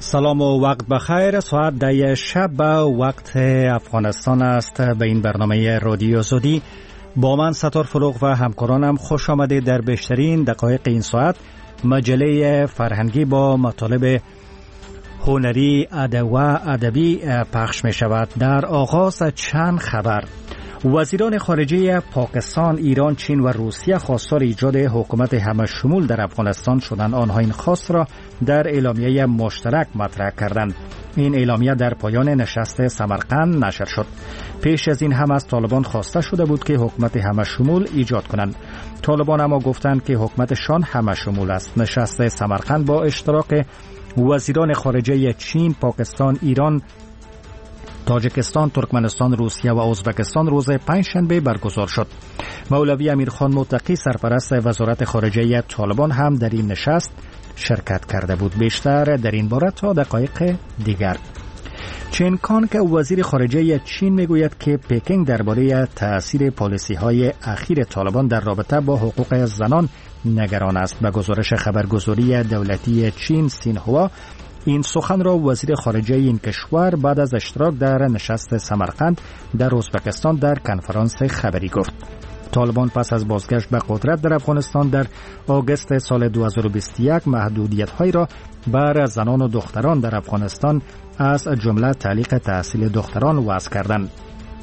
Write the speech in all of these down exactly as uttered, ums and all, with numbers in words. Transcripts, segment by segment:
سلام و وقت بخیر. ساعت ده شب وقت افغانستان است. به این برنامه رادیو زودی با من ستار فروغ و همکارانم خوش آمده. در بیشترین دقایق این ساعت مجله فرهنگی با مطالب هنری و ادبی پخش می شود. در آغاز چند خبر: وزیران خارجه پاکستان، ایران، چین و روسیه خواستار ایجاد حکومت همه شمول در افغانستان شدند. آنها این خواست را در اعلامیه مشترک مطرح کردند. این اعلامیه در پایان نشست سمرقند نشر شد. پیش از این هم از طالبان خواسته شده بود که حکومت همه شمول ایجاد کنند. طالبان اما گفتند که حکومتشان همه شمول است. نشست سمرقند با اشتراک وزیران خارجه چین، پاکستان، ایران، تاجیکستان، ترکمنستان، روسیه و ازبکستان روز پنجشنبه برگزار شد. مولوی امیرخان متقی، سرپرست وزارت خارجه طالبان، هم در این نشست شرکت کرده بود. بیشتر در این باره تا دقایق دیگر. چین کان که وزیر خارجه چین میگوید که پکینگ درباره تأثیر پالیسی‌های اخیر طالبان در رابطه با حقوق زنان نگران است. به گزارش خبرگزاری دولتی چین سینهوا، این سخن را وزیر خارجه این کشور بعد از اشتراک در نشست سمرقند در ازبکستان در کنفرانس خبری گفت. طالبان پس از بازگشت به قدرت در افغانستان در آگوست سال دو هزار و بیست و یک محدودیت‌هایی را بر زنان و دختران در افغانستان از جمله تعلیق تحصیل دختران وضع کردند.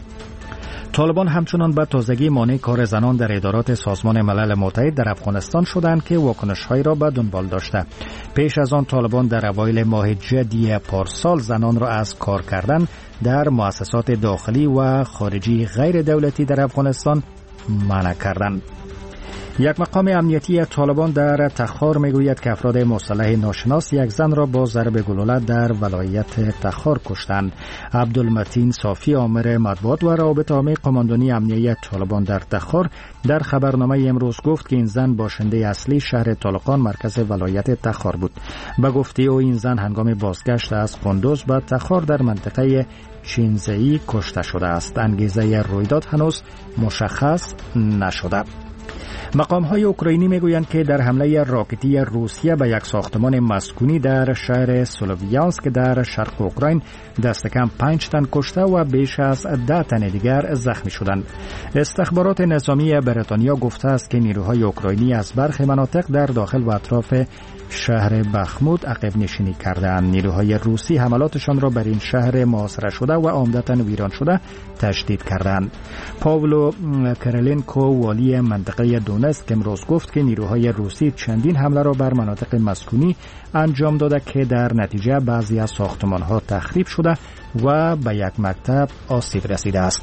طالبان همچنان به تازگی مانع کار زنان در ادارات سازمان ملل متحد در افغانستان شدند که واکنش‌هایی را به دنبال داشته. پیش از آن طالبان در اوایل ماه جدی پارسال زنان را از کار کردن در مؤسسات داخلی و خارجی غیر دولتی در افغانستان منع کردند. یک مقام امنیتی طالبان در تخار میگوید که افراد مسلح ناشناس یک زن را با ضرب گلوله در ولایت تخار کشتند. عبدالمتین صافی، آمر مطبوعات و روابط عامه قماندانی امنیتی طالبان در تخار، در خبرنامه امروز گفت که این زن باشنده اصلی شهر طالقان مرکز ولایت تخار بود. به گفته او این زن هنگام بازگشت از قندوز به تخار در منطقه چینزئی کشته شده است. انگیزه رویداد هنوز مشخص نشده. مقام‌های اوکراینی میگویند که در حمله راکتی روسیه به یک ساختمان مسکونی در شهر سلوویانسک در شرق اوکراین دست کم پنج تن کشته و بیش از ده تن دیگر زخمی شدند. استخبارات نظامی بریتانیا گفته است که نیروهای اوکراینی از برخی مناطق در داخل و اطراف شهر بخمود عقب نشینی کردند. نیروهای روسی حملاتشان را بر این شهر محاصره شده و عمدتاً ویران شده تشدید کردند. پاولو کرلنکو، والی منطقه دونتسک، امروز گفت که نیروهای روسی چندین حمله را بر مناطق مسکونی انجام داده که در نتیجه بعضی از ساختمان‌ها تخریب شده و به یک مکتب آسیب رسیده است.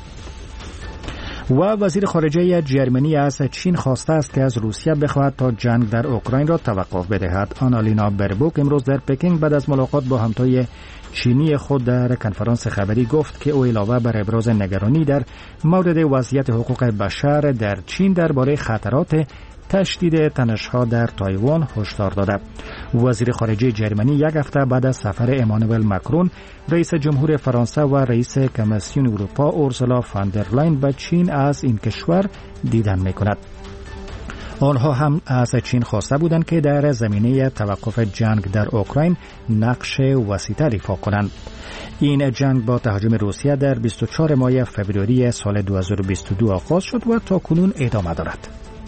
و وزیر خارجه جرمنی از چین خواسته است که از روسیه بخواهد تا جنگ در اوکراین را توقف بدهد. آنالینا بربوک امروز در پکینگ بعد از ملاقات با همتای چینی خود در کنفرانس خبری گفت که او علاوه بر ابراز نگرانی در مورد وضعیت حقوق بشر در چین درباره خطرات تشدید تنش‌ها در تایوان هشدار داده. وزیر خارجه جرمنی یک هفته بعد از سفر امانوئل مکرون، رئیس جمهور فرانسه و رئیس کمیسیون اروپا اورسولا فاندرلاین به چین از این کشور دیدن می‌کند. آنها هم از چین خواسته بودند که در زمینه توقف جنگ در اوکراین نقش وسیطه ایفا کنند. این جنگ با تهاجم روسیه در بیست و چهارم ماه فوریه سال دو هزار و بیست و دو آغاز شد و تا کنون ادامه دارد.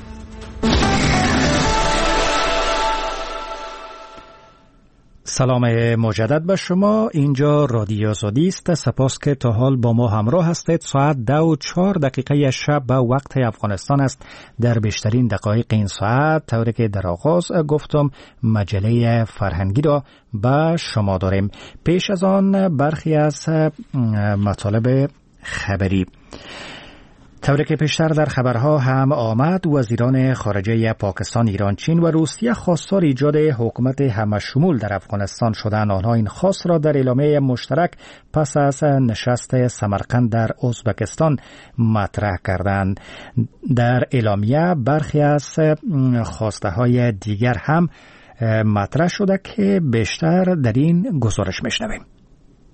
سلام مجدد به شما. اینجا رادیو زودی است. سپاس که تا حال با ما همراه هستید. ساعت دو و چهار دقیقه شب به وقت افغانستان است. در بیشترین دقایق این ساعت، طوری که در آغاز گفتم، مجله فرهنگی را به شما داریم. پیش از آن برخی از مطالب خبری. طوری که پیشتر در خبرها هم آمد، وزیران خارجه پاکستان، ایران، چین و روسیه خواستار ایجاد حکومت همه شمول در افغانستان شدند. آنها این خواست را در اعلامیه مشترک پس از نشست سمرقند در ازبکستان مطرح کردند. در اعلامیه برخی از خواسته های دیگر هم مطرح شده که بیشتر در این گزارش میشنویم.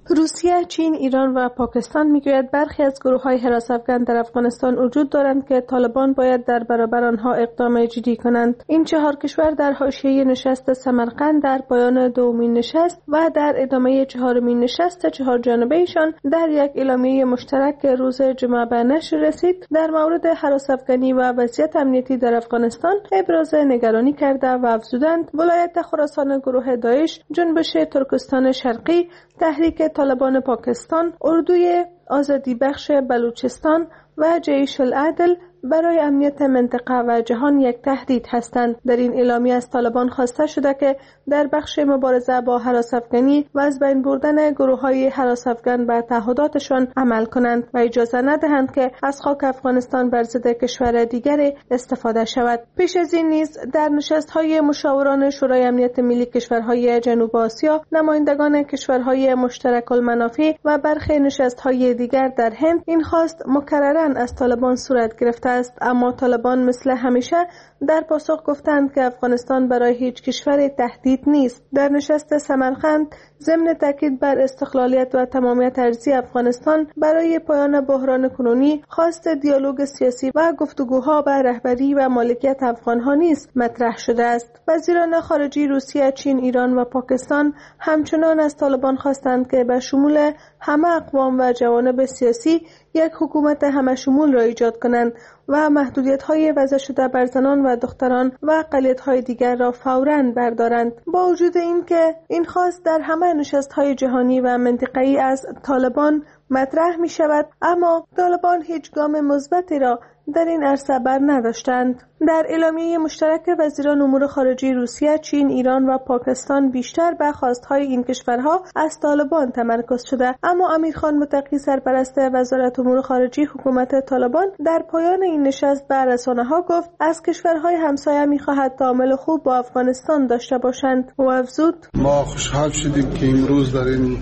روسیه، چین، ایران و پاکستان میگوید برخی از گروه‌های حراس افکن در افغانستان وجود دارند که طالبان باید در برابر آنها اقدام جدی کنند. این چهار کشور در حاشیه نشست سمرقند در پایان دومین نشست و در ادامه چهارمین نشست چهار جانبه‌ایشان در یک اعلامیه مشترک روز جمعه به نشر رسید، در مورد حراس افکنی و وضعیت امنیتی در افغانستان ابراز نگرانی کرده و افزودند ولایت خراسان گروه داعش، جنبش ترکستان شرقی، تحریک طالبان پاکستان، اردوی آزادی بخش بلوچستان و جیش العدل برای امنیت منطقه و جهان یک تهدید هستند. در این اعلامیه از طالبان خواسته شده که در بخش مبارزه با هراس افکنی و از بین بردن گروه‌های هراس افکن به تعهداتشان عمل کنند و اجازه ندهند که از خاک افغانستان بر ضد کشور دیگری استفاده شود. پیش از این نیز در نشست‌های مشاوران شورای امنیت ملی کشورهای جنوب آسیا، نمایندگان کشورهای مشترک المنافع و برخی نشست‌های دیگر در هند این خواست مکرراً از طالبان صورت گرفته است، اما طالبان مثل همیشه در پاسخ گفتند که افغانستان برای هیچ کشور تهدید نیست. در نشست سمرقند ضمن تاکید بر استقلالیت و تمامیت ارضی افغانستان برای پایان بحران کنونی، خواست دیالوگ سیاسی و گفتگوها به رهبری و مالکیت افغانها نیز مطرح شده است. وزیران خارجه روسیه، چین، ایران و پاکستان همچنان از طالبان خواستند که به شمول همه اقوام و جوانب سیاسی یک حکومت همه شمول را ایجاد کنند و محدودیت‌های وضع شده بر زنان و دختران و اقلیت‌های دیگر را فوراً بردارند. با وجود این که این خواست در همه نشست‌های جهانی و منطقه‌ای از طالبان مطرح می شود، اما طالبان هیچ گام مثبتی را در این عرصه بر نداشتند. در اعلامیه مشترک وزیران امور خارجه روسیه، چین، ایران و پاکستان بیشتر به خواستهای این کشورها از طالبان تمرکز شده، اما امیرخان متقی، سرپرست وزارت امور خارجه حکومت طالبان، در پایان این نشست به رسانه‌ها گفت از کشورهای همسایه می‌خواهد تعامل خوب با افغانستان داشته باشند و افزود: ما خوشحال شدیم که امروز در این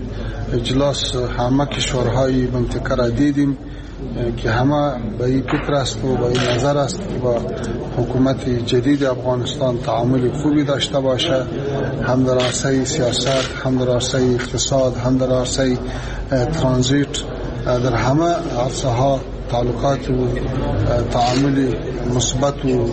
اجلاس همه کشورهای منطقه را دیدیم که همه به این فکر است و به این نظر است که با حکومت جدید افغانستان تعامل خوبی داشته باشه، هم در عرصه سیاست، هم در عرصه اقتصاد، هم در عرصه ترانزیت، در همه عرصه ها تعلقات و تعامل مثبت و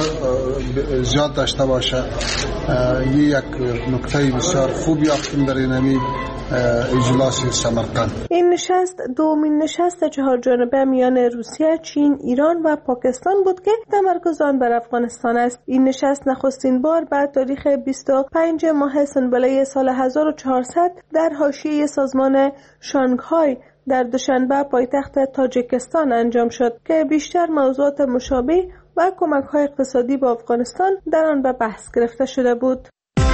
زیاد داشته باشه. این یک نکته بسیار خوب یافتیم در این اجلاس سمرقند. این نشست دومین نشست چهار جانبه میان روسیه، چین، ایران و پاکستان بود که تمرکز آن بر افغانستان است. این نشست نخستین بار بعد تاریخ بیست و پنج ماه سنبله سال هزار و چهارصد در حاشیه سازمان شانگهای در دوشنبه پایتخت تاجیکستان انجام شد که بیشتر موضوعات مشابه و کمک‌های اقتصادی با افغانستان در آن به بحث گرفته شده بود.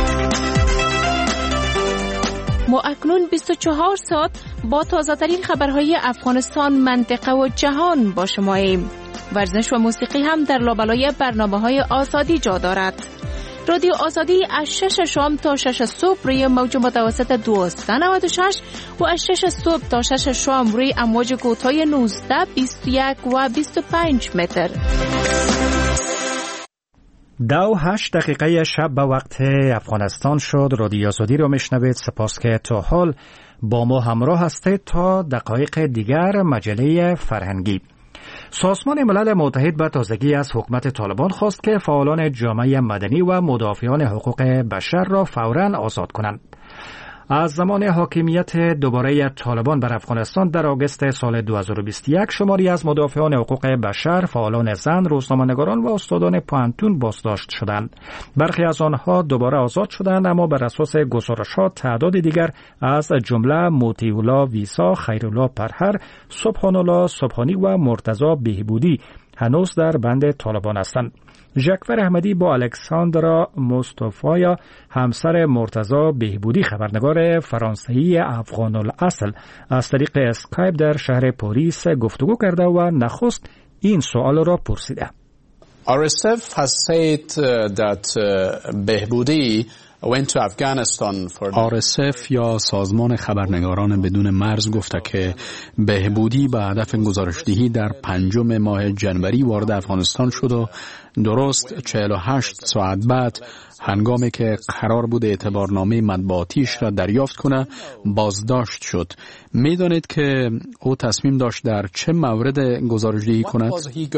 ما اکنون بیست و چهار ساعت با تازه‌ترین خبرهای افغانستان، منطقه و جهان با شماییم. ورزش و موسیقی هم در لابلای برنامه‌های آزادی جا دارد. رادیو آزادی از شش شام تا شش صبح روی موج متوسط دویست و نود و شش و از شش صبح تا شش شام روی امواج کوتاه نوزده، بیست و یک و بیست و پنج متر. دو هشت دقیقه شب به وقت افغانستان شد. رادیو آزادی رو میشنوید. سپاس که تا حال با ما همراه هستید. تا دقایق دیگر مجله فرهنگی. سازمان ملل متحد به تازگی از حکومت طالبان خواست که فعالان جامعه مدنی و مدافعان حقوق بشر را فوراً آزاد کنند. از زمان حاکمیت دوباره طالبان بر افغانستان در آگوست سال دو هزار و بیست و یک شماری از مدافعان حقوق بشر، فعالان زن، روزنامه‌نگاران و استادان پانتون بازداشت شدند. برخی از آنها دوباره آزاد شدند، اما بر اساس گزارش‌ها تعداد دیگر از جمله موتیولا ویسا، خیرالله پرهر، سبحان الله سبحانی و مرتضی بهبودی هنوز در بند طالبان هستند. ژاکور احمدی با الکساندرا مصطفی، همسر مرتضی بهبودی، خبرنگار فرانسوی افغان الاصل، از طریق اسکایپ در شهر پاریس گفتگو کرده و نخست این سوال را پرسیده. آر اس اف has said that uh, Behboudi آر اس اف یا سازمان خبرنگاران بدون مرز گفته که بهبودی به هدف گزارشدهی در پنجم ماه جنوری وارد افغانستان شد و درست چهل و هشت ساعت بعد هنگامی که قرار بود اعتبارنامه مطبوعاتیش را دریافت کنه بازداشت شد. میدانید که او تصمیم داشت در چه مورد گزارشدهی کند؟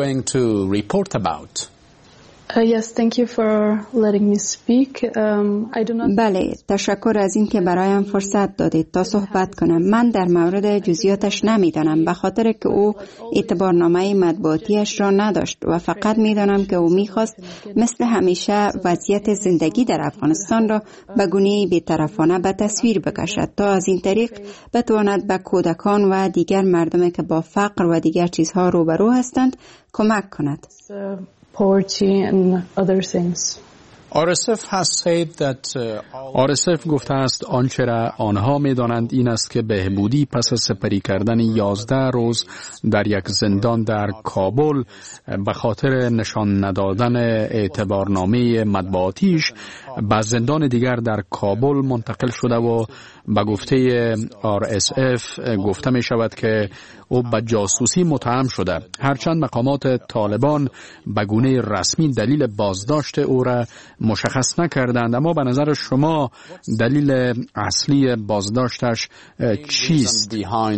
Uh, yes, thank you for letting me speak. Um, I do not... بله، تشکر از این که برایم فرصت دادید تا صحبت کنم. من در مورد جزئیاتش نمیدانم به خاطر که او اعتبارنامه مطبوعاتیش را نداشت و فقط میدانم که او میخواست مثل همیشه وضعیت زندگی در افغانستان را به گونه‌ای بی‌طرفانه به تصویر بکشد تا از این طریق بتواند به کودکان و دیگر مردمی که با فقر و دیگر چیزها روبرو هستند کمک کند. poverty and other things. آر اس اف has said that آر اس اف گفته است آنچه را آنها می‌دانند این است که بهبودی پس از سپری کردن یازده روز در یک زندان در کابل به خاطر نشان ندادن اعتبارنامه مطبوعاتیش به زندان دیگر در کابل منتقل شده و به گفته آر اس اف گفته می شود که او به جاسوسی متهم شده. هرچند مقامات طالبان به گونه رسمی دلیل بازداشت او را مشخص نکردند، اما به نظر شما دلیل اصلی بازداشتش چیست؟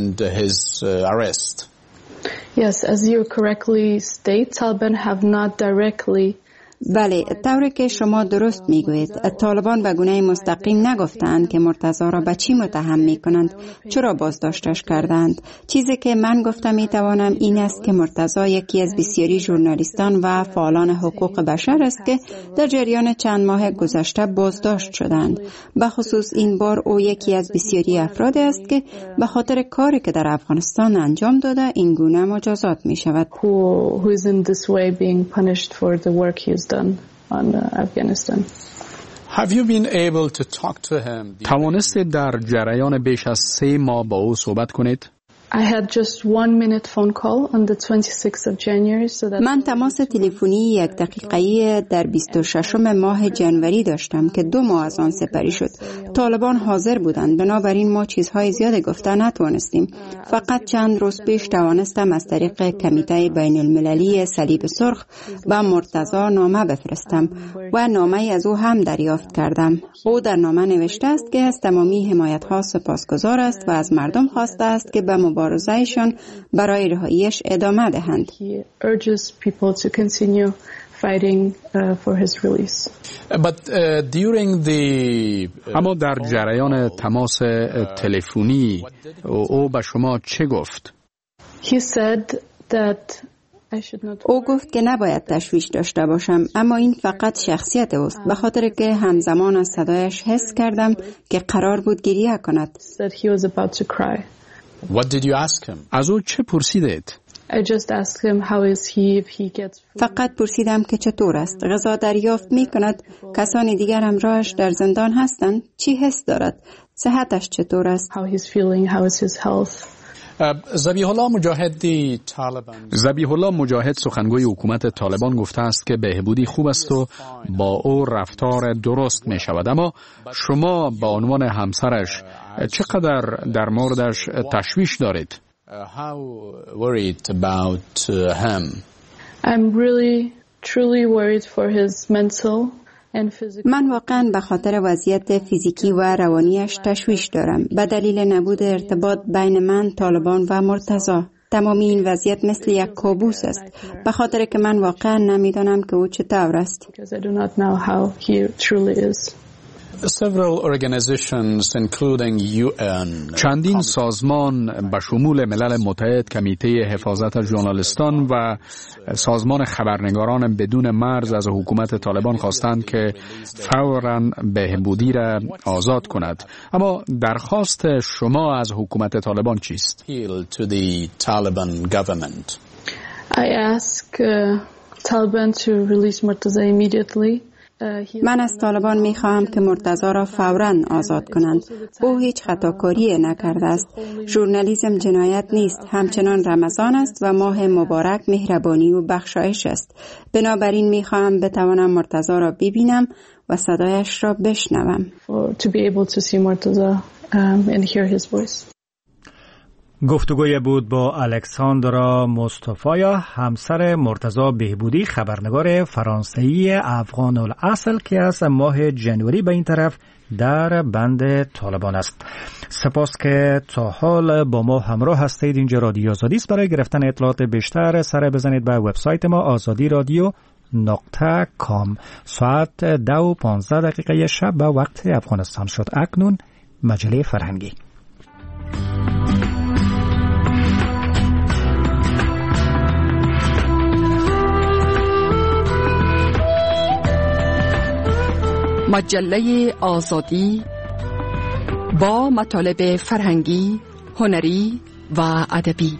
Yes, as you correctly state, Taliban have not directly بله، طوری که شما درست میگویید طالبان به گونه مستقیم نگفتند که مرتضی را به چی متهم میکنند، چرا بازداشتش کردند. چیزی که من گفتم میتوانم این است که مرتضی یکی از بسیاری ژورنالیستان و فعالان حقوق بشر است که در جریان چند ماه گذشته بازداشت شدند. به خصوص این بار او یکی از بسیاری افرادی است که به خاطر کاری که در افغانستان انجام داده این گونه مجازات می شود. who who is in this way being punished for the work he has done on uh, Afghanistan. Have you been able to talk to him? توانستید در جریان بیش از سه ماه با او صحبت کنید؟ I had just one minute phone call on the twenty-sixth of January, so that من تماس تلفنی یک دقیقه‌ای در بیست و ششم ماه جنوری داشتم که دو ماه از آن سپری شد. طالبان حاضر بودند، بنابراین ما چیزهای زیاد گفته نتوانستیم. فقط چند روز پیش توانستم از طریق کمیته بین المللی صلیب سرخ به مرتضی نامه بفرستم و نامه از او هم دریافت کردم. او در نامه نوشته است که از تمامی حمایت‌ها سپاسگزار است و از مردم خواسته است که به مبارزه‌شان برای رهاییش ادامه دهند. he urges people to continue fighting uh, for his release. But uh, during the اما در جریان تماس تلفنی او به شما چه گفت؟ He said that او گفت که نباید تشویش داشته باشم، اما این فقط شخصیت اوست، به خاطر که همزمان از صدایش حس کردم که قرار بود گریه کند. that he was about to cry. What did you ask him? از او چه پرسیدید؟ I just asked him how is he if he gets food. فقط پرسیدم که چطور است، غذا دریافت می کند، کسان دیگر همراهش در زندان هستند، چی حس دارد، صحتش چطور است. how he's feeling, how is his health. ذبیح الله مجاهد طالبان ذبیح الله مجاهد سخنگوی حکومت طالبان گفته است که بهبودی خوب است و با او رفتار درست می شود، اما شما به عنوان همسرش چقدر در موردش تشویش دارید؟ How worried about him? I'm really truly worried for his mental and physical. من واقعا به خاطر وضعیت فیزیکی و روانیش تشویش دارم به دلیل نبود ارتباط بین من، طالبان و مرتضی. تمامی این وضعیت مثل یک کابوس است به خاطر که من واقعا نمیدانم که او چطور است. Because I do not know how he truly is. Several organizations including U N چندین سازمان به شمول ملل متحد، کمیته حفاظت ژورنالیستان و سازمان خبرنگاران بدون مرز از حکومت طالبان خواستند که فوراً بهبودی را آزاد کند. اما درخواست شما از حکومت طالبان چیست؟ To the Taliban government. I ask uh, Taliban to release Murtaza immediately. من از طالبان می خواهم که مرتضی را فوراً آزاد کنند. او هیچ خطاکاری نکرده است. ژورنالیسم جنایت نیست. همچنان رمضان است و ماه مبارک مهربانی و بخشایش است. بنابراین می خواهم بتوانم مرتضی را ببینم و صدایش را بشنوم. گفتگوی بود با الکساندرا مصطفی، همسر مرتضی بهبودی، خبرنگار فرانسوی افغان الاصل که از ماه جنوری به این طرف در بند طالبان است. سپاس که تا حال با ما همراه هستید. اینجا رادیو آزادی است. برای گرفتن اطلاعات بیشتر سر بزنید به وبسایت ما آزادی رادیو نقطه کام. ساعت دو و پانزده دقیقه شب به وقت افغانستان شد. اکنون مجله فرهنگی. مجله آزادی با مطالب فرهنگی، هنری و ادبی.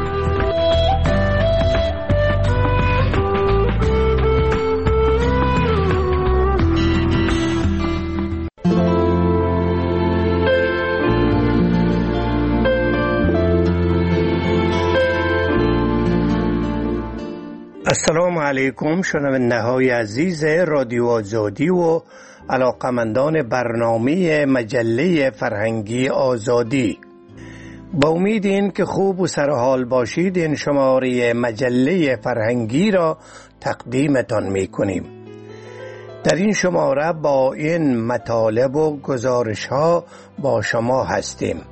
السلام علیکم شنونده های عزیز رادیو آزادی و علاقمندان برنامه مجله فرهنگی آزادی. با امید این که خوب و سرحال باشید، این شماره مجله فرهنگی را تقدیمتان می کنیم. در این شماره با این مطالب و گزارش ها با شما هستیم.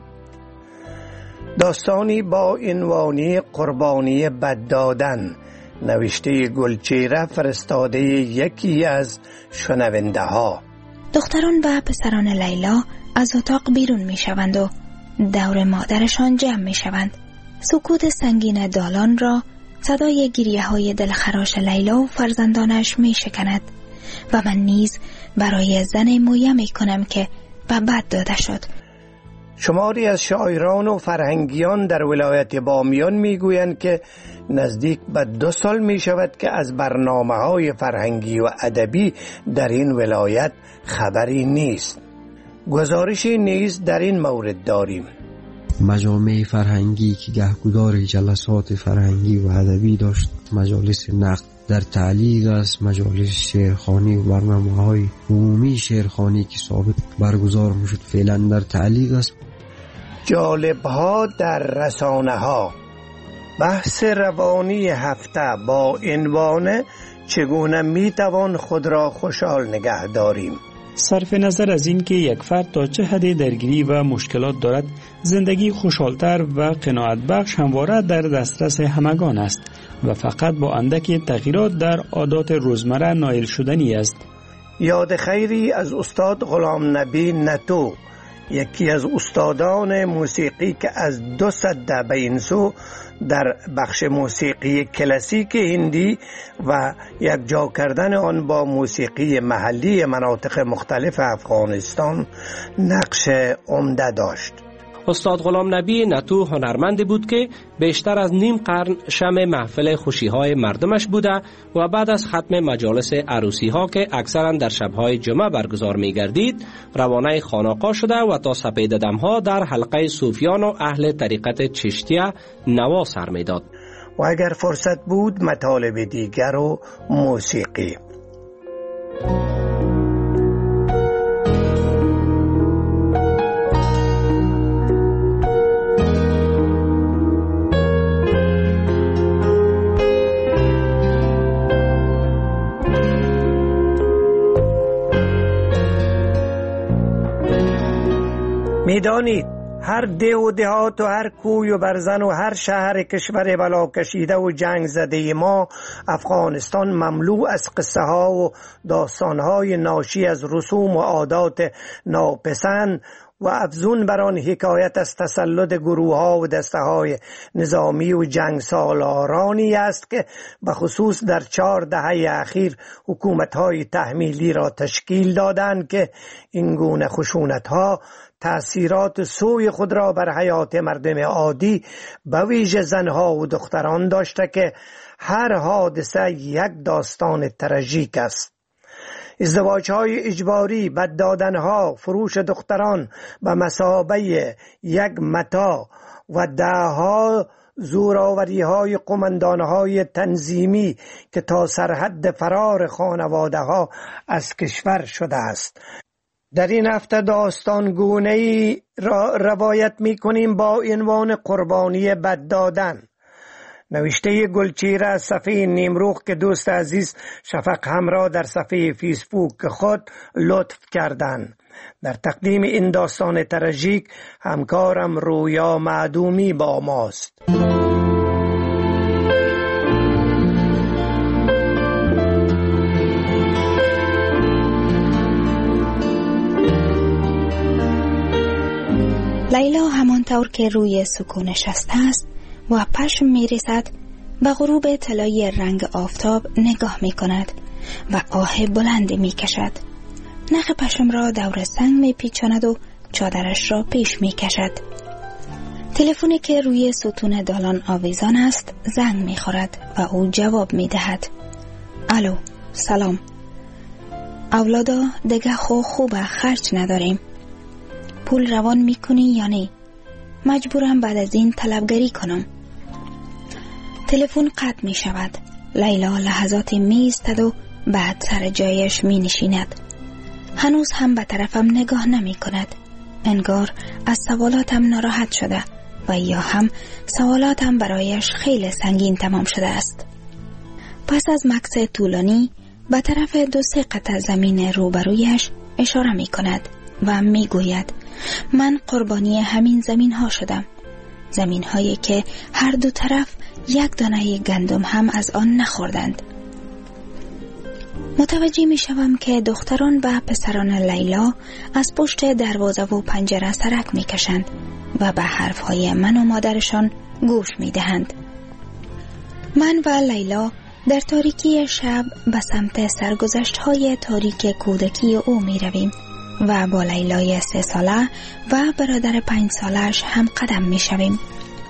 داستانی با عنوان قربانی بد دادن، نوشته گلچهره، فرستاده یکی از شنونده ها. دختران و پسران لیلا از اتاق بیرون می شوند و دور مادرشان جمع می شوند. سکوت سنگین دالان را صدای گریه های دلخراش لیلا و فرزندانش می شکند و من نیز برای زن مویه می کنم که به بد داده شد. شماری از شاعران و فرهنگیان در ولایت بامیان می گویند که نزدیک به دو سال می شود که از برنامه های فرهنگی و ادبی در این ولایت خبری نیست. گزارشی نیز در این مورد داریم. مجامع فرهنگی که گهگدار جلسات فرهنگی و ادبی داشت، مجالس نقد در تعلیق است، مجالس شعرخوانی و برنامه‌های عمومی شعرخوانی که ثابت برگزار میشد فعلا در تعلیق است. جالب‌ها در رسانه‌ها. بحث روانی هفته با عنوان چگونه میتوان خود را خوشحال نگه داریم. صرف نظر از این که یک فرد تا چه حد درگیری و مشکلات دارد، زندگی خوشحالتر و قناعت بخش همواره در دسترس همگان است و فقط با اندکی تغییرات در عادات روزمره نائل شدنی است. یاد خیری از استاد غلام نبی نتو، یکی از استادان موسیقی که از دو سده به این سو در بخش موسیقی کلاسیک هندی و یک جا کردن آن با موسیقی محلی مناطق مختلف افغانستان نقش عمده داشت. استاد غلام نبی نتو هنرمندی بود که بیشتر از نیم قرن شمع محفل خوشی‌های مردمش بوده و بعد از ختم مجالس عروسی‌ها که اکثراً در شب‌های جمعه برگزار می‌گردید، روانه خانقاه شده و تا سپید دم‌ها در حلقه صوفیان و اهل طریقت چشتیه نوا سر می‌داد. و اگر فرصت بود مطالب دیگر و موسیقی. میدانید هر ده و دهات و هر کوی و برزن و هر شهر کشور بلا کشیده و جنگ زده ما افغانستان مملو از قصه ها و داستان های ناشی از رسوم و عادات ناپسند و افزون بر آن حکایت از تسلط گروه ها و دسته های نظامی و جنگ سالارانی است که به خصوص در چهار دهه اخیر حکومت های تحمیلی را تشکیل دادند که این گونه خشونت ها تأثیرات سوی خود را بر حیات مردم عادی به ویژه زنها و دختران داشته که هر حادثه یک داستان تراژیک است. ازدواج‌های اجباری، بد دادن‌ها، فروش دختران به مثابه یک متاع و ده‌ها زوراوری‌های قماندان‌های تنظیمی که تا سرحد فرار خانواده‌ها از کشور شده است. در این هفته داستان گونه‌ای را روایت می‌کنیم با عنوان قربانی بد دادن. نوشته گلچهره از صفحه نیمروخ که دوست عزیز شفق همراه در صفحه فیسبوک خود لطف کردند. در تقدیم این داستان تراژیک همکارم رویا معدومی با ماست. لیلا همانطور که روی سکو نشسته است و پشم می‌ریزد به غروب طلایی رنگ آفتاب نگاه می‌کند و آه بلندی می‌کشد. نخ پشم را دور سنگ می‌پیچاند و چادرش را پیش می‌کشد. تلفنی که روی ستون دالان آویزان است زنگ می‌خورد و او جواب می‌دهد. الو، سلام. اولادا دیگه خو خوبه، خرج نداریم. پول روان می‌کنی یا نه؟ مجبورم بعد از این طلبگری کنم. تلفن قطع می شود. لیلا لحظات می ایستد و بعد سر جایش می نشیند. هنوز هم به طرفم نگاه نمی کند. انگار از سوالاتم ناراحت شده و یا هم سوالاتم برایش خیلی سنگین تمام شده است. پس از مکث طولانی به طرف دو سه قطع زمین روبرویش اشاره می کند و می گوید من قربانی همین زمین ها شدم. زمین هایی که هر دو طرف یک دانه گندم هم از آن نخوردند. متوجه می شوم که دختران و پسران لیلا از پشت دروازه و پنجره سرک می کشند و به حرف های من و مادرشان گوش می دهند. من و لیلا در تاریکی شب به سمت سرگذشت های تاریک کودکی او می رویم و با لیلای سه ساله و برادر پنج سالش هم قدم می شویم.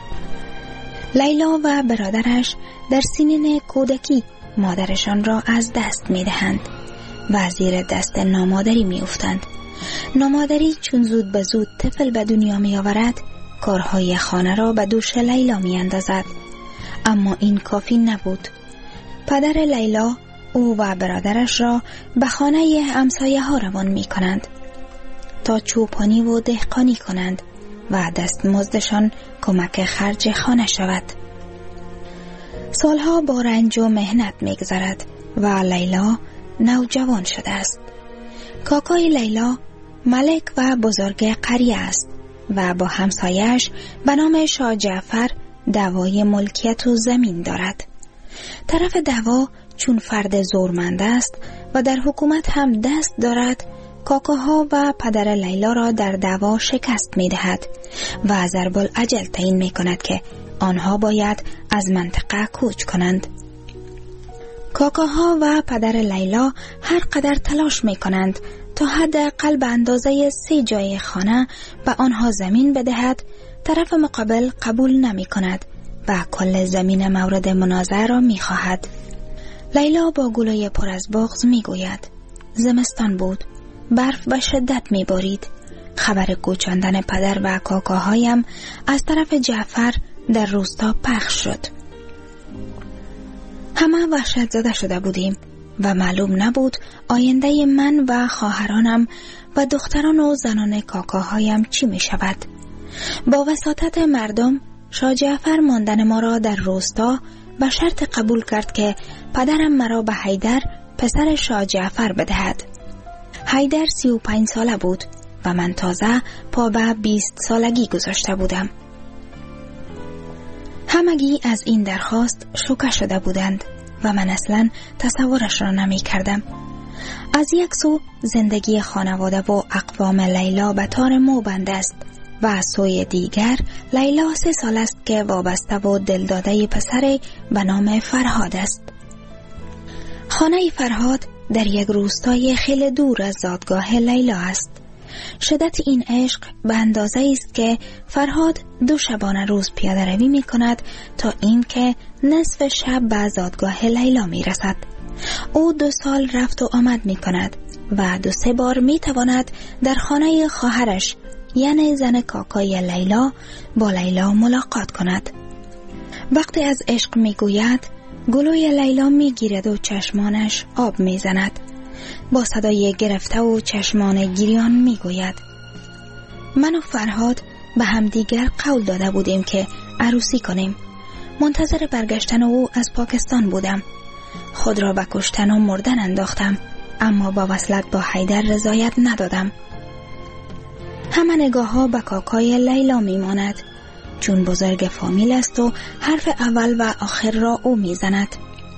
لیلا و برادرش در سنین کودکی مادرشان را از دست می دهند و زیر دست نامادری می افتند. نامادری چون زود به زود طفل به دنیا می آورد، کارهای خانه را به دوش لیلا می اندازد. اما این کافی نبود. پدر لیلا او و برادرش را به خانه همسایه ها روان می کنند تا چوپانی و دهقانی کنند و دستمزدشان کمک خرج خانه شود. سالها با رنج و مهنت می‌گذرد و لیلا نوجوان شده است. کاکای لیلا ملک و بزرگ قریه است و با همسایش به نام شاه جعفر دعوای ملکیت و زمین دارد. طرف دعوا چون فرد زورمند است و در حکومت هم دست دارد، کاکاها و پدر لیلا را در دعوا شکست می دهد و ضرب الاجل تعیین می کند که آنها باید از منطقه کوچ کنند. کاکاها و پدر لیلا هر قدر تلاش می کنند تا حداقل به اندازه سه جای خانه به آنها زمین بدهد، طرف مقابل قبول نمی کند و کل زمین مورد منازعه را می خواهد. لیلا با گلوی پر از بغض می گوید زمستان بود، برف به شدت می بارید. خبر کوچاندن پدر و کاکاهایم از طرف جعفر در روستا پخش شد. همه وحشت زده شده بودیم و معلوم نبود آینده من و خواهرانم و دختران و زنان کاکاهایم چی می شود. با وساطت مردم شاه جعفر ماندن ما را در روستا به شرط قبول کرد که پدرم مرا به حیدر پسر شاه جعفر بدهد. حیدر سی و پنج ساله بود و من تازه پا به بیست سالگی گذاشته بودم. همگی از این درخواست شوکه شده بودند و من اصلا تصورش را نمی کردم. از یک سو زندگی خانواده و اقوام لیلا به تار مو بند است و از سوی دیگر لیلا سه سال است که وابسته و دلداده پسر به نام فرهاد است. خانه فرهاد در یک روستای خیلی دور از زادگاه لیلا است. شدت این عشق به اندازه است که فرهاد دو شبانه روز پیاده روی می کند تا این که نصف شب به زادگاه لیلا می رسد او دو سال رفت و آمد می کند و دو سه بار می تواند در خانه خواهرش یعنی زن کاکای لیلا با لیلا ملاقات کند. وقتی از عشق می گوید گلوی لیلا می گیرد و چشمانش آب می زند. با صدای گرفته و چشمان گریان می گوید من و فرهاد به همدیگر قول داده بودیم که عروسی کنیم. منتظر برگشتن او از پاکستان بودم. خود را به کشتن و مردن انداختم، اما با وصلت با حیدر رضایت ندادم. همه نگاه ها به کاکای لیلا می ماند، چون بزرگ فامیل است و حرف اول و آخر را او می زند.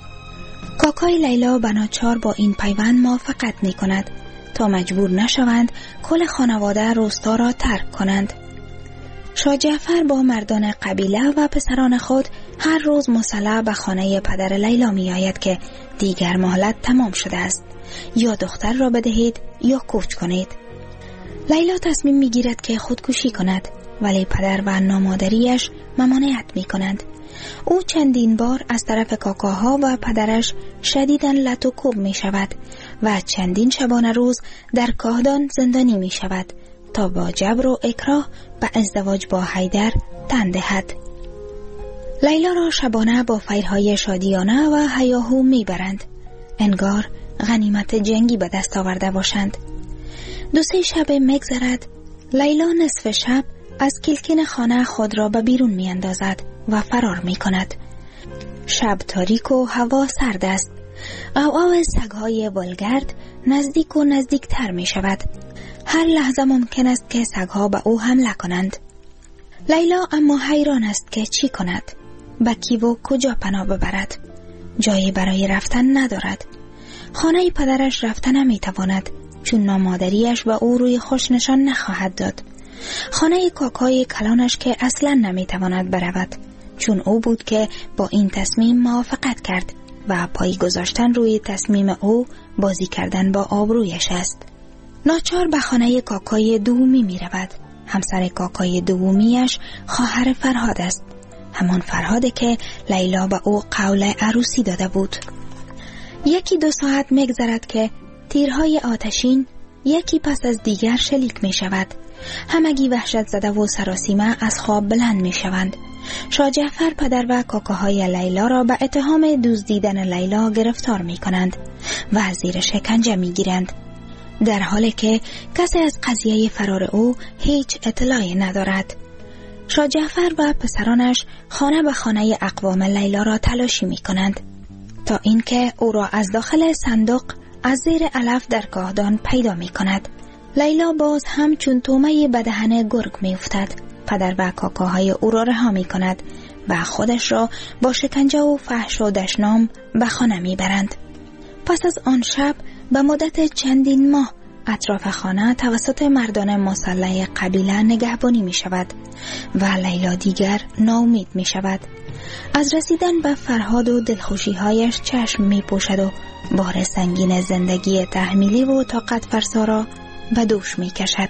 کاکای لیلا بناچار با این پیوند موافقت می کند تا مجبور نشوند کل خانواده روستا را ترک کنند. شاه جعفر با مردان قبیله و پسران خود هر روز مسلح به خانه پدر لیلا می آید که دیگر مهلت تمام شده است، یا دختر را بدهید یا کوچ کنید. لیلا تصمیم می گیرد که خودکشی کند، ولی پدر و نامادریش ممانعت می کنند. او چندین بار از طرف کاکاها و پدرش شدیداً لط و کوب می شود و چندین شبانه روز در کاهدان زندانی می شود تا با جبر و اکراه به ازدواج با حیدر تن دهد. لیلا را شبانه با فیرهای شادیانه و هیاهو می برند، انگار غنیمت جنگی به دست آورده باشند. دو سه شب میگذرد، لیلا نصف شب از کلکین خانه خود را به بیرون می اندازد و فرار می کند. شب تاریک و هوا سرد است. او او سگهای ولگرد نزدیک و نزدیک تر می شود. هر لحظه ممکن است که سگها به او حمله کنند. لیلا اما حیران است که چی کند، به کی و کجا پناه ببرد. جایی برای رفتن ندارد. خانه پدرش رفتن نمی تواند، چون نامادریش و او روی خوش نشان نخواهد داد. خانه کاکای کلانش که اصلا نمی تواند برود، چون او بود که با این تصمیم موافقت کرد و پای گذاشتن روی تصمیم او بازی کردن با آبرویش است. ناچار به خانه کاکای دومی می رود. همسر کاکای دومیش خواهر فرهاد است، همان فرهاده که لیلا به او قول عروسی داده بود. یکی دو ساعت میگذرد که تیرهای آتشین یکی پس از دیگر شلیک می شود. همگی وحشت زده و سراسیمه از خواب بلند می شوند. شاه جعفر پدر و کاکاهای لیلا را به اتهام دزدیدن لیلا گرفتار می کنند و زیر شکنجه می گیرند، در حالی که کسی از قضیه فرار او هیچ اطلاعی ندارد. شاه جعفر و پسرانش خانه به خانه اقوام لیلا را تلاشی می کنند تا اینکه او را از داخل صندوق از زیر علف در کاهدان پیدا می کند. لیلا باز هم چون تومه به دهن گرگ می افتد. پدر و کاکاهای او را رها می کند و خودش را با شکنجه و فحش و دشنام به خانه می برند. پس از آن شب به مدت چندین ماه اطراف خانه توسط مردان مسلح قبیله نگهبانی می شود و لیلا دیگر ناامید می شود. از رسیدن به فرهاد و دلخوشی‌هایش چشم می پوشد و بار سنگین زندگی تحمیلی و طاقت فرسا را به دوش می کشد.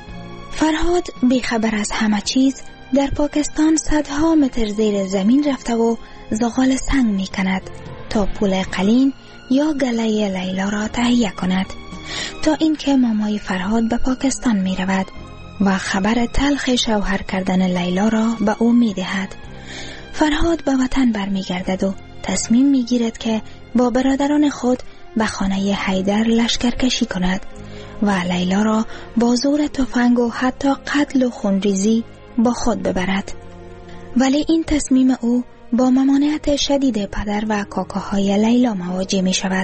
فرهاد بیخبر از همه چیز در پاکستان صدها متر زیر زمین رفته و زغال سنگ می کند تا پول قلین یا گله لیلا را تهیه کند، تا اینکه مامای فرهاد به پاکستان می رود و خبر تلخ شوهر کردن لیلا را به او می دهد. فرهاد به وطن برمی گردد و تصمیم می گیرد که با برادران خود به خانه حیدر لشکر کشی کند و لیلا را با زور تفنگ و حتی قتل و خونریزی با خود ببرد. ولی این تصمیم او با ممانعت شدید پدر و کاکاهای لیلا مواجه می شود.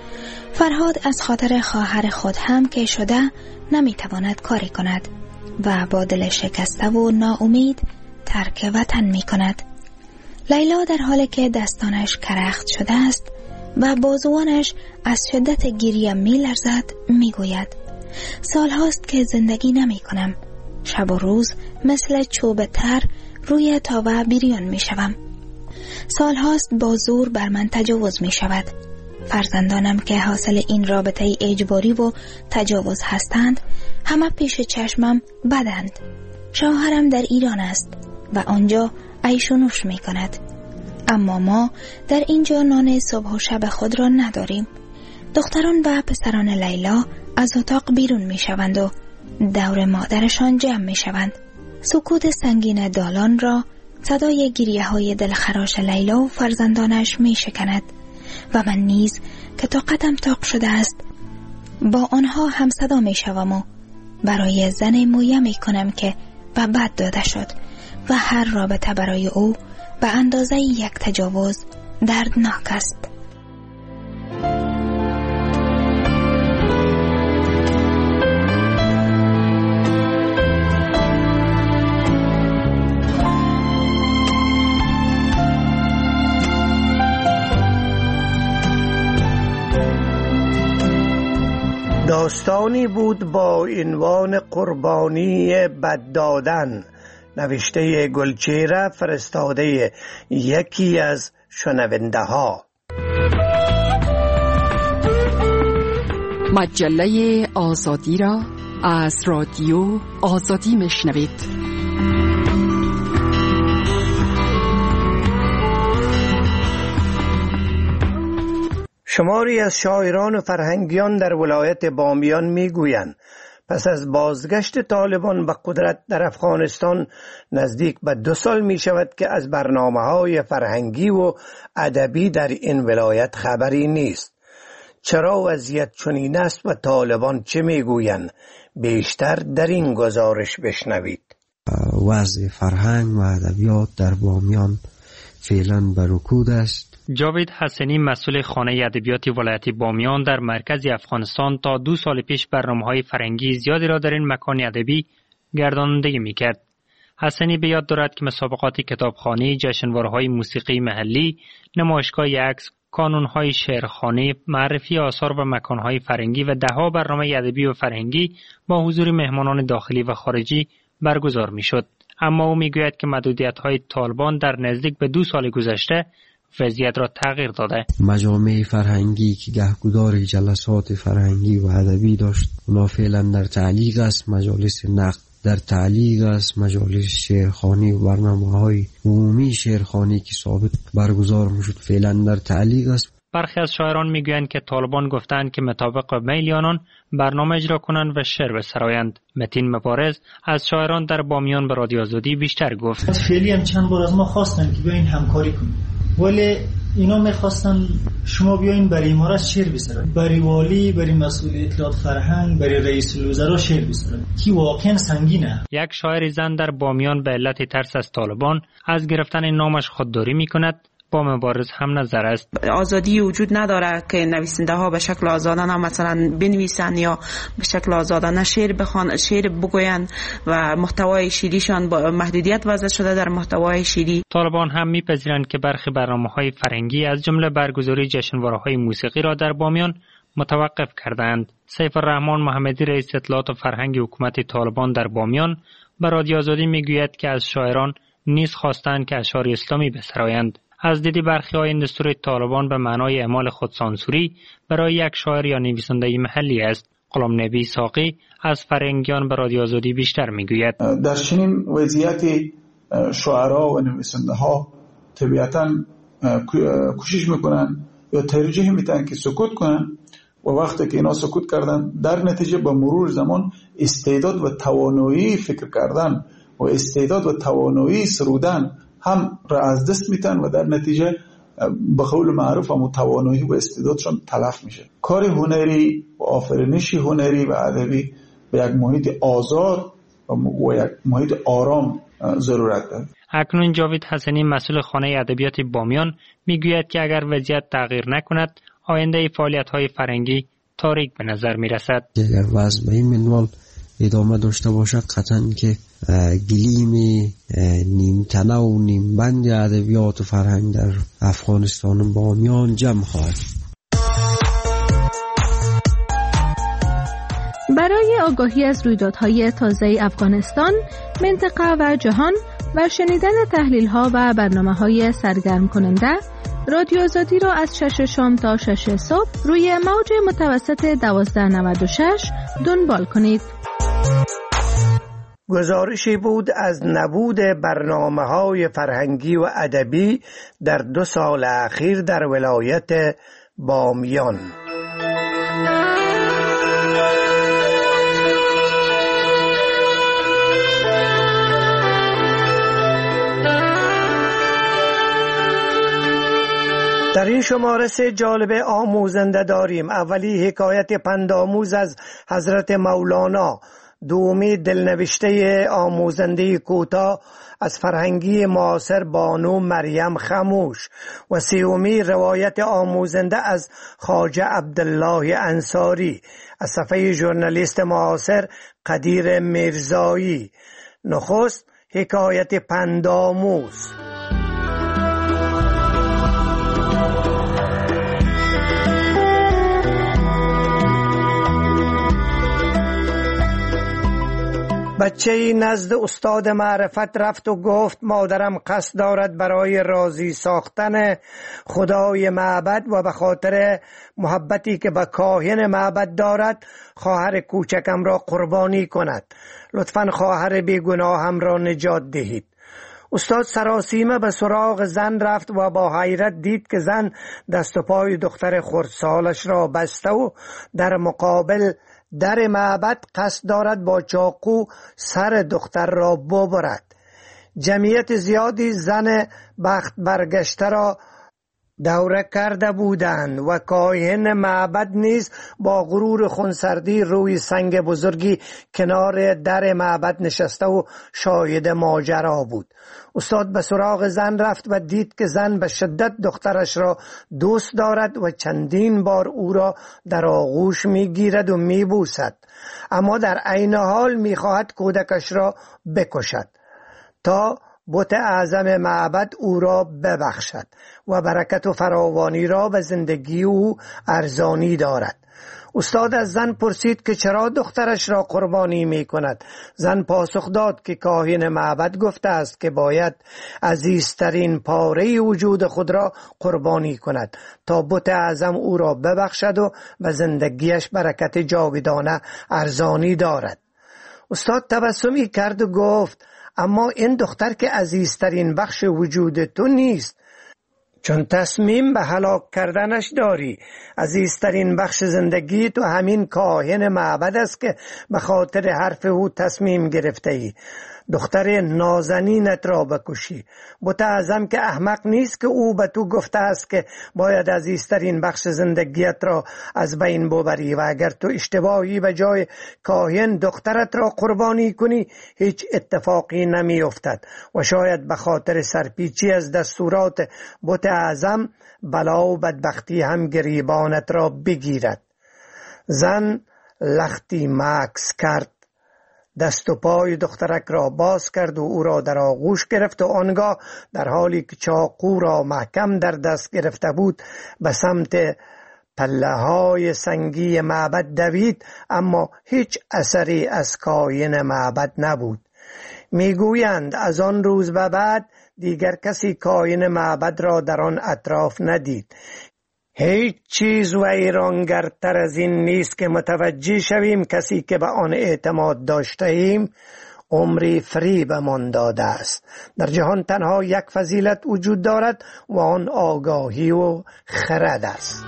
فرهاد از خاطر خواهر خود هم که شده نمی تواند کاری کند و با دل شکسته و ناامید ترک وطن می کند. لیلا در حالی که دستانش کرخت شده است و بازوانش از شدت گریه می لرزد می گوید سال هاست که زندگی نمی کنم. شب و روز مثل چوب تر روی تاوه بریان می شوم. سال هاست با زور بر من تجاوز می شود. فرزندانم که حاصل این رابطه اجباری و تجاوز هستند همه پیش چشمم بدند. شوهرم در ایران است و آنجا عیش و نوش می کند. اما ما در اینجا نان صبح و شب خود را نداریم. دختران و پسران لیلا از اتاق بیرون می شوند و دور مادرشان جمع می شوند. سکوت سنگین دالان را صدای گریه های دلخراش لیلا و فرزندانش می شکند و من نیز که طاقتم طاق شده است با آنها هم صدا می شوم و برای زن مویه می کنم که به بد داده شد و هر رابطه برای او به اندازه یک تجاوز دردناک است. داستانی بود با عنوان قربانی بد دادن، نوشته گلچهره، فرستاده یکی از شنونده ها. مجله آزادی را از رادیو آزادی میشنوید. شماری از شاعران و فرهنگیان در ولایت بامیان میگویند پس از بازگشت طالبان به قدرت در افغانستان نزدیک به دو سال می شود که از برنامه‌های فرهنگی و ادبی در این ولایت خبری نیست. چرا وضعیت چنین است و طالبان چه میگویند؟ بیشتر در این گزارش بشنوید. وضع فرهنگ و ادبیات در بامیان فعلا بر رکود است. جاوید حسنی مسئول خانه ادبیات ولایت بامیان در مرکز افغانستان تا دو سال پیش برنامه‌های فرهنگی زیادی را در این مکان ادبی گردانندگی می‌کرد. حسنی به یاد دارد که مسابقات کتابخوانی، جشنواره‌های موسیقی محلی، نمایشگاه عکس، کانون‌های شعرخوانی، معرفی آثار و مکان‌های فرهنگی و ده‌ها برنامه ادبی و فرهنگی با حضور مهمانان داخلی و خارجی برگزار می‌شد. اما او می‌گوید که محدودیت‌های طالبان در نزدیک به دو سال گذشته وضعیت را تغییر داده. مجامع فرهنگی که گهگدار جلسات فرهنگی و ادبی داشت اونا فعلا در تعلیق است. مجالس نقد در تعلیق است. مجالس شعرخوانی و برنامه‌های عمومی شعرخوانی که سابق برگزار میشد فعلا در تعلیق است. برخی از شاعران میگویند که طالبان گفتند که مطابق میل آنان برنامه اجرا کنند و شعر بسرایند. متین مبارز از شاعران در بامیان به رادیو آزادی بیشتر گفت. فعلی هم چند بار از ما خواستن که بیاین همکاری کنیم، ولی اینا میخواستن شما بیاین برای امارات شعر بسرایید، برای والی، برای مسئول اطلاعات فرهنگ، برای رئیس الوزراء شعر بسرایید که واقعا سنگینه. یک شاعر زن در بامیان به علت ترس از طالبان از گرفتن نامش خودداری میکند. با مبارز هم نظر است. آزادی وجود نداره که نویسنده ها به شکل آزادانه مثلا بنویسن یا به شکل آزادانه شعر بخوان، شعر بگوین و محتوای شعریشان با محدودیت وضع شده در محتوای شعری. طالبان هم میپذیرند که برخی برنامه‌های فرهنگی از جمله برگزاری جشنواره‌های موسیقی را در بامیان متوقف کردند. سیف الرحمن محمدی رئیس اطلاعات و فرهنگ حکومت طالبان در بامیان به رادیو آزادی میگوید که از شاعران نیز خواستند که اشعار اسلامی بسرایند. از دید برخی‌های این دستور طالبان به معنای اعمال خودسانسوری برای یک شاعر یا نویسنده محلی است. غلام نبی ساقی از فرهنگیان به رادیو آزادی بیشتر میگوید. در چنین وضعیتی شاعرها و نویسنده ها طبیعتاً کوشش میکنن یا ترجیح میدن که سکوت کنن و وقتی که اینا سکوت کردن در نتیجه با مرور زمان استعداد و توانایی فکر کردن و استعداد و توانایی سرودن هم را از دست میتن و در نتیجه به قول معروف هم توانایی و استعدادشون تلف میشه. کار هنری و آفرینشی هنری و ادبی به یک محیط آزاد و یک محیط آرام ضرورت دارد. اکنون جاوید حسنی مسئول خانه ادبیات بامیان میگوید که اگر وضعیت تغییر نکند آینده فعالیت‌های فرهنگی تاریک به نظر میرسد. اگر وضع به این منوال ادامه داشته باشد قطعاً که گلیم نیمتنه و نیمبند ادبیات و فرهنگ در افغانستان بامیان جمع خواهد. برای آگاهی از رویدادهای تازه افغانستان، منطقه و جهان و شنیدن تحلیل‌ها و برنامه‌های سرگرم کننده، رادیو آزادی را از شش شام تا شش صبح روی موج متوسط دوازده نود و شش دنبال کنید. گزارشی بود از نبود برنامه‌های فرهنگی و ادبی در دو سال اخیر در ولایت بامیان. در این شماره سه جالب آموزنده داریم. اولی حکایت پندآموز از حضرت مولانا، دومی دلنوشته آموزنده کوتاه از فرهنگی معاصر بانو مریم خموش و سومی روایت آموزنده از خواجه عبدالله انصاری از صفحه ژورنالیست معاصر قدیر میرزایی. نخست حکایت پندآموز. بچه‌ای نزد استاد معرفت رفت و گفت مادرم قصد دارد برای راضی ساختن خدای معبد و به خاطر محبتی که به کاهن معبد دارد خواهر کوچکم را قربانی کند. لطفاً خواهر بیگناهم را نجات دهید. استاد سراسیمه به سراغ زن رفت و با حیرت دید که زن دست و پای دختر خردسالش را بسته و در مقابل در معبد قصد دارد با چاقو سر دختر را ببرد. جمعیت زیادی زن بخت برگشته را دوره کرده بودند و کاهن معبد نیز با غرور خونسردی روی سنگ بزرگی کنار در معبد نشسته و شاهد ماجرا بود. استاد به سراغ زن رفت و دید که زن به شدت دخترش را دوست دارد و چندین بار او را در آغوش میگیرد و میبوسد، اما در عین حال میخواهد کودکش را بکشد تا بت اعظم معبد او را ببخشد و برکت و فراوانی را به زندگی او ارزانی دارد. استاد از زن پرسید که چرا دخترش را قربانی می کند. زن پاسخ داد که کاهن معبد گفته است که باید عزیزترین پاره وجود خود را قربانی کند تا بت اعظم او را ببخشد و به زندگیش برکت جاودانه ارزانی دارد. استاد تبسمی کرد و گفت اما این دختر که عزیزترین بخش وجود تو نیست، چون تصمیم به هلاک کردنش داری. عزیزترین بخش زندگی تو همین کاهن معبد است که به خاطر حرف او تصمیم گرفته ای دختر نازنینت را بکشی. بت اعظم که احمق نیست که او به تو گفته است که باید عزیزترین بخش زندگیت را از بین ببری و اگر تو اشتباهی به جای کاهن دخترت را قربانی کنی هیچ اتفاقی نمی افتد و شاید به خاطر سرپیچی از دستورات بت اعظم بلا و بدبختی هم گریبانت را بگیرد. زن لختی مکث کرد، دست و پای دخترک را باز کرد و او را در آغوش گرفت و آنگاه در حالی که چاقو را محکم در دست گرفته بود به سمت پله های سنگی معبد دوید، اما هیچ اثری از کاهن معبد نبود. میگویند از آن روز به بعد دیگر کسی کاهن معبد را در آن اطراف ندید. هیچ چیز ویرانگرتر از این نیست که متوجه شویم کسی که به آن اعتماد داشته ایم عمری فریبمان داده است. در جهان تنها یک فضیلت وجود دارد و آن آگاهی و خرد است.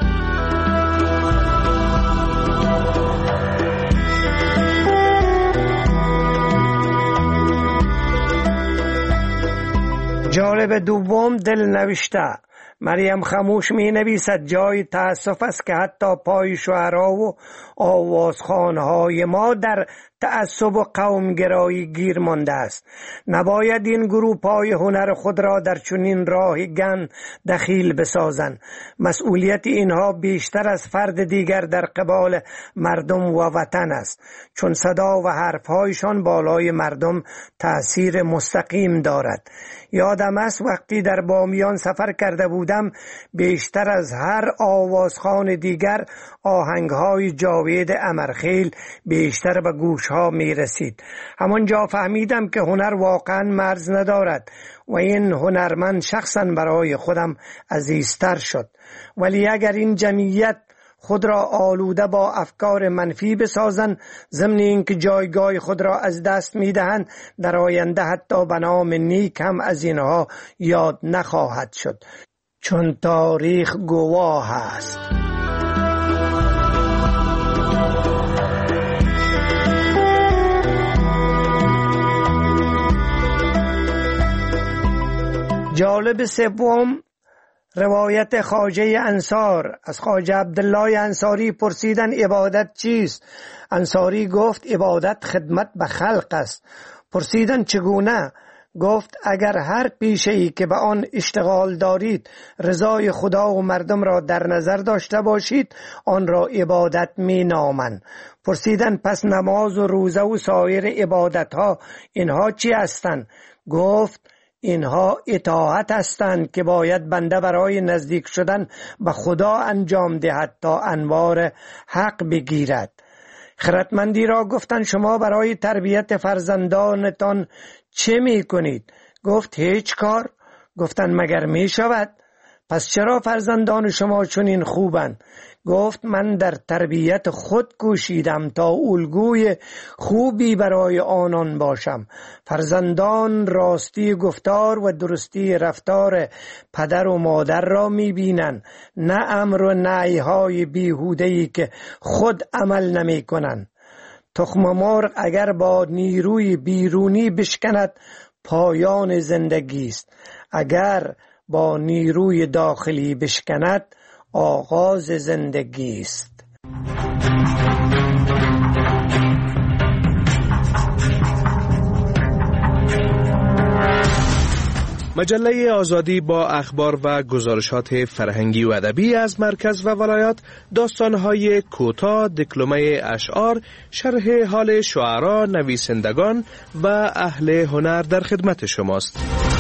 جالب دوم دلنوشته. مریم خموش می نویسد جای تأسف است که حتی پای شعرا و آوازخوانهای ما در تعصب و قومگرایی گیر مانده است. نباید این گروه پای هنر خود را در چنین راه گن دخیل بسازند. مسئولیت اینها بیشتر از فرد دیگر در قبال مردم و وطن است، چون صدا و حرفهایشان بالای مردم تأثیر مستقیم دارد. یادم است وقتی در بامیان سفر کرده بودم بیشتر از هر آوازخوان دیگر آهنگهای جاوید امرخیل بیشتر به گوشها می رسید. همانجا فهمیدم که هنر واقعا مرز ندارد و این هنرمند شخصا برای خودم عزیزتر شد. ولی اگر این جمعیت خود را آلوده با افکار منفی بسازند، ضمن اینکه جایگاه خود را از دست میدهند، در آینده حتی به نام نیک هم از اینها یاد نخواهد شد، چون تاریخ گواه است. جالب سوم، روایت خواجه انصار. از خواجه عبدالله انصاری پرسیدن عبادت چیست؟ انصاری گفت عبادت خدمت به خلق است. پرسیدن چگونه؟ گفت اگر هر پیشه‌ای که به آن اشتغال دارید رضای خدا و مردم را در نظر داشته باشید آن را عبادت می نامند. پرسیدن پس نماز و روزه و سایر عبادت ها اینها چی هستند؟ گفت اینها اطاعت هستند که باید بنده برای نزدیک شدن به خدا انجام دهد تا انوار حق بگیرد. خردمندی را گفتند شما برای تربیت فرزندانتان چه می کنید؟ گفت هیچ کار. گفتند مگر می شود؟ پس چرا فرزندان شما چنین خوبند؟ گفت من در تربیت خود کوشیدم تا الگوی خوبی برای آنان باشم. فرزندان راستی گفتار و درستی رفتار پدر و مادر را می بینند، نه امر و نهی های بیهوده‌ای که خود عمل نمی کنند. تخم مرغ اگر با نیروی بیرونی بشکند پایان زندگی است، اگر با نیروی داخلی بشکند آغاز زندگی است. مجله آزادی با اخبار و گزارشات فرهنگی و ادبی از مرکز و ولایات، داستان‌های کوتاه، دکلمه اشعار، شرح حال شعرا، نویسندگان و اهل هنر در خدمت شماست.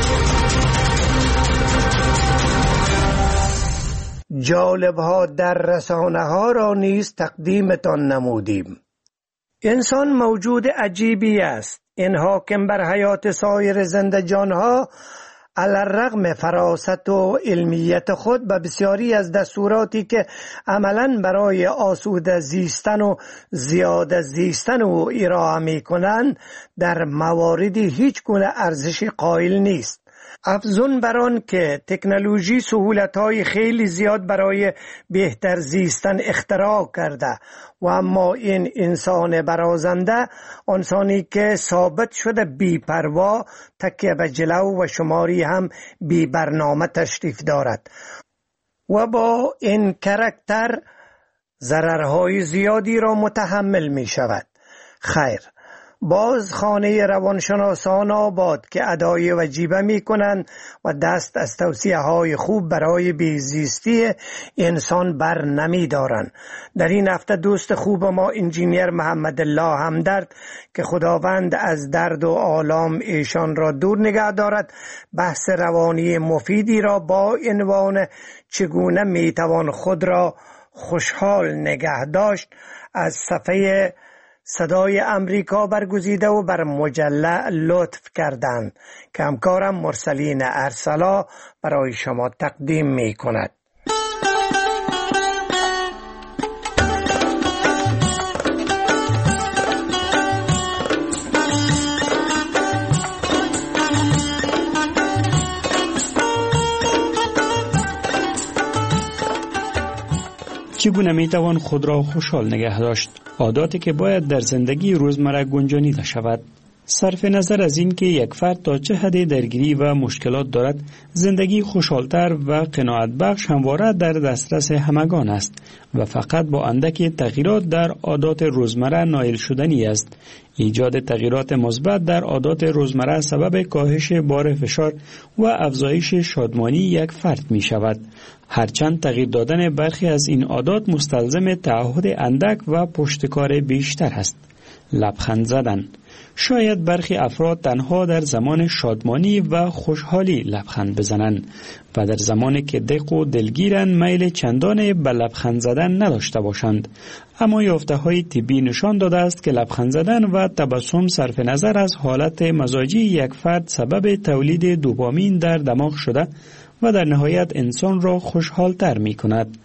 جالب‌ها در رسانه ها را نیز تقدیمتان نمودیم. انسان موجود عجیبی است. این حاکم بر حیات سایر زنده جانها علی‌الرغم فراست و علمیت خود به بسیاری از دستوراتی که عملاً برای آسوده زیستن و زیاده زیستن او ارائه می‌کنند در مواردی هیچ گونه ارزش قائل نیست. افزون بر آن که تکنولوژی سهولت‌های خیلی زیاد برای بهتر زیستن اختراع کرده و اما این انسان برازنده، انسانی که ثابت شده بی‌پروا، تکیه به جلو و شماری هم بی برنامه تشریف دارد و با این کاراکتر ضررهای زیادی را متحمل می شود. خیر، باز خانه روانشناسان آباد که ادای وجیبه می کنند و دست از توصیه های خوب برای بهزیستی انسان بر نمی دارند. در این هفته دوست خوب ما انجینیر محمد الله همدرد که خداوند از درد و آلام ایشان را دور نگه دارد، بحث روانی مفیدی را با عنوان چگونه می توان خود را خوشحال نگه داشت از صفحه صدای امریکا برگزیده و بر مجله لطف کردند که همکارم مرسلین ارسلا برای شما تقدیم می کند. چگونه می توان خود را خوشحال نگه داشت؟ عاداتی که باید در زندگی روزمره گنجانیده شود. صرف نظر از این که یک فرد تا چه حد درگیری و مشکلات دارد، زندگی خوشحالتر و قناعت بخش همواره در دسترس همگان است و فقط با اندک تغییرات در عادات روزمره نائل شدنی است. ایجاد تغییرات مثبت در عادات روزمره سبب کاهش بار فشار و افزایش شادمانی یک فرد می شود. هرچند تغییر دادن برخی از این عادات مستلزم تعهد اندک و پشتکار بیشتر است. لبخند زدن. شاید برخی افراد تنها در زمان شادمانی و خوشحالی لبخند بزنند و در زمانی که دق و دلگیرند میل چندان به لبخند زدن نداشته باشند. اما یافته‌های طبی نشان داده است که لبخند زدن و تبسم صرف نظر از حالت مزاجی یک فرد سبب تولید دوپامین در دماغ شده و در نهایت انسان را خوشحالتر می کند.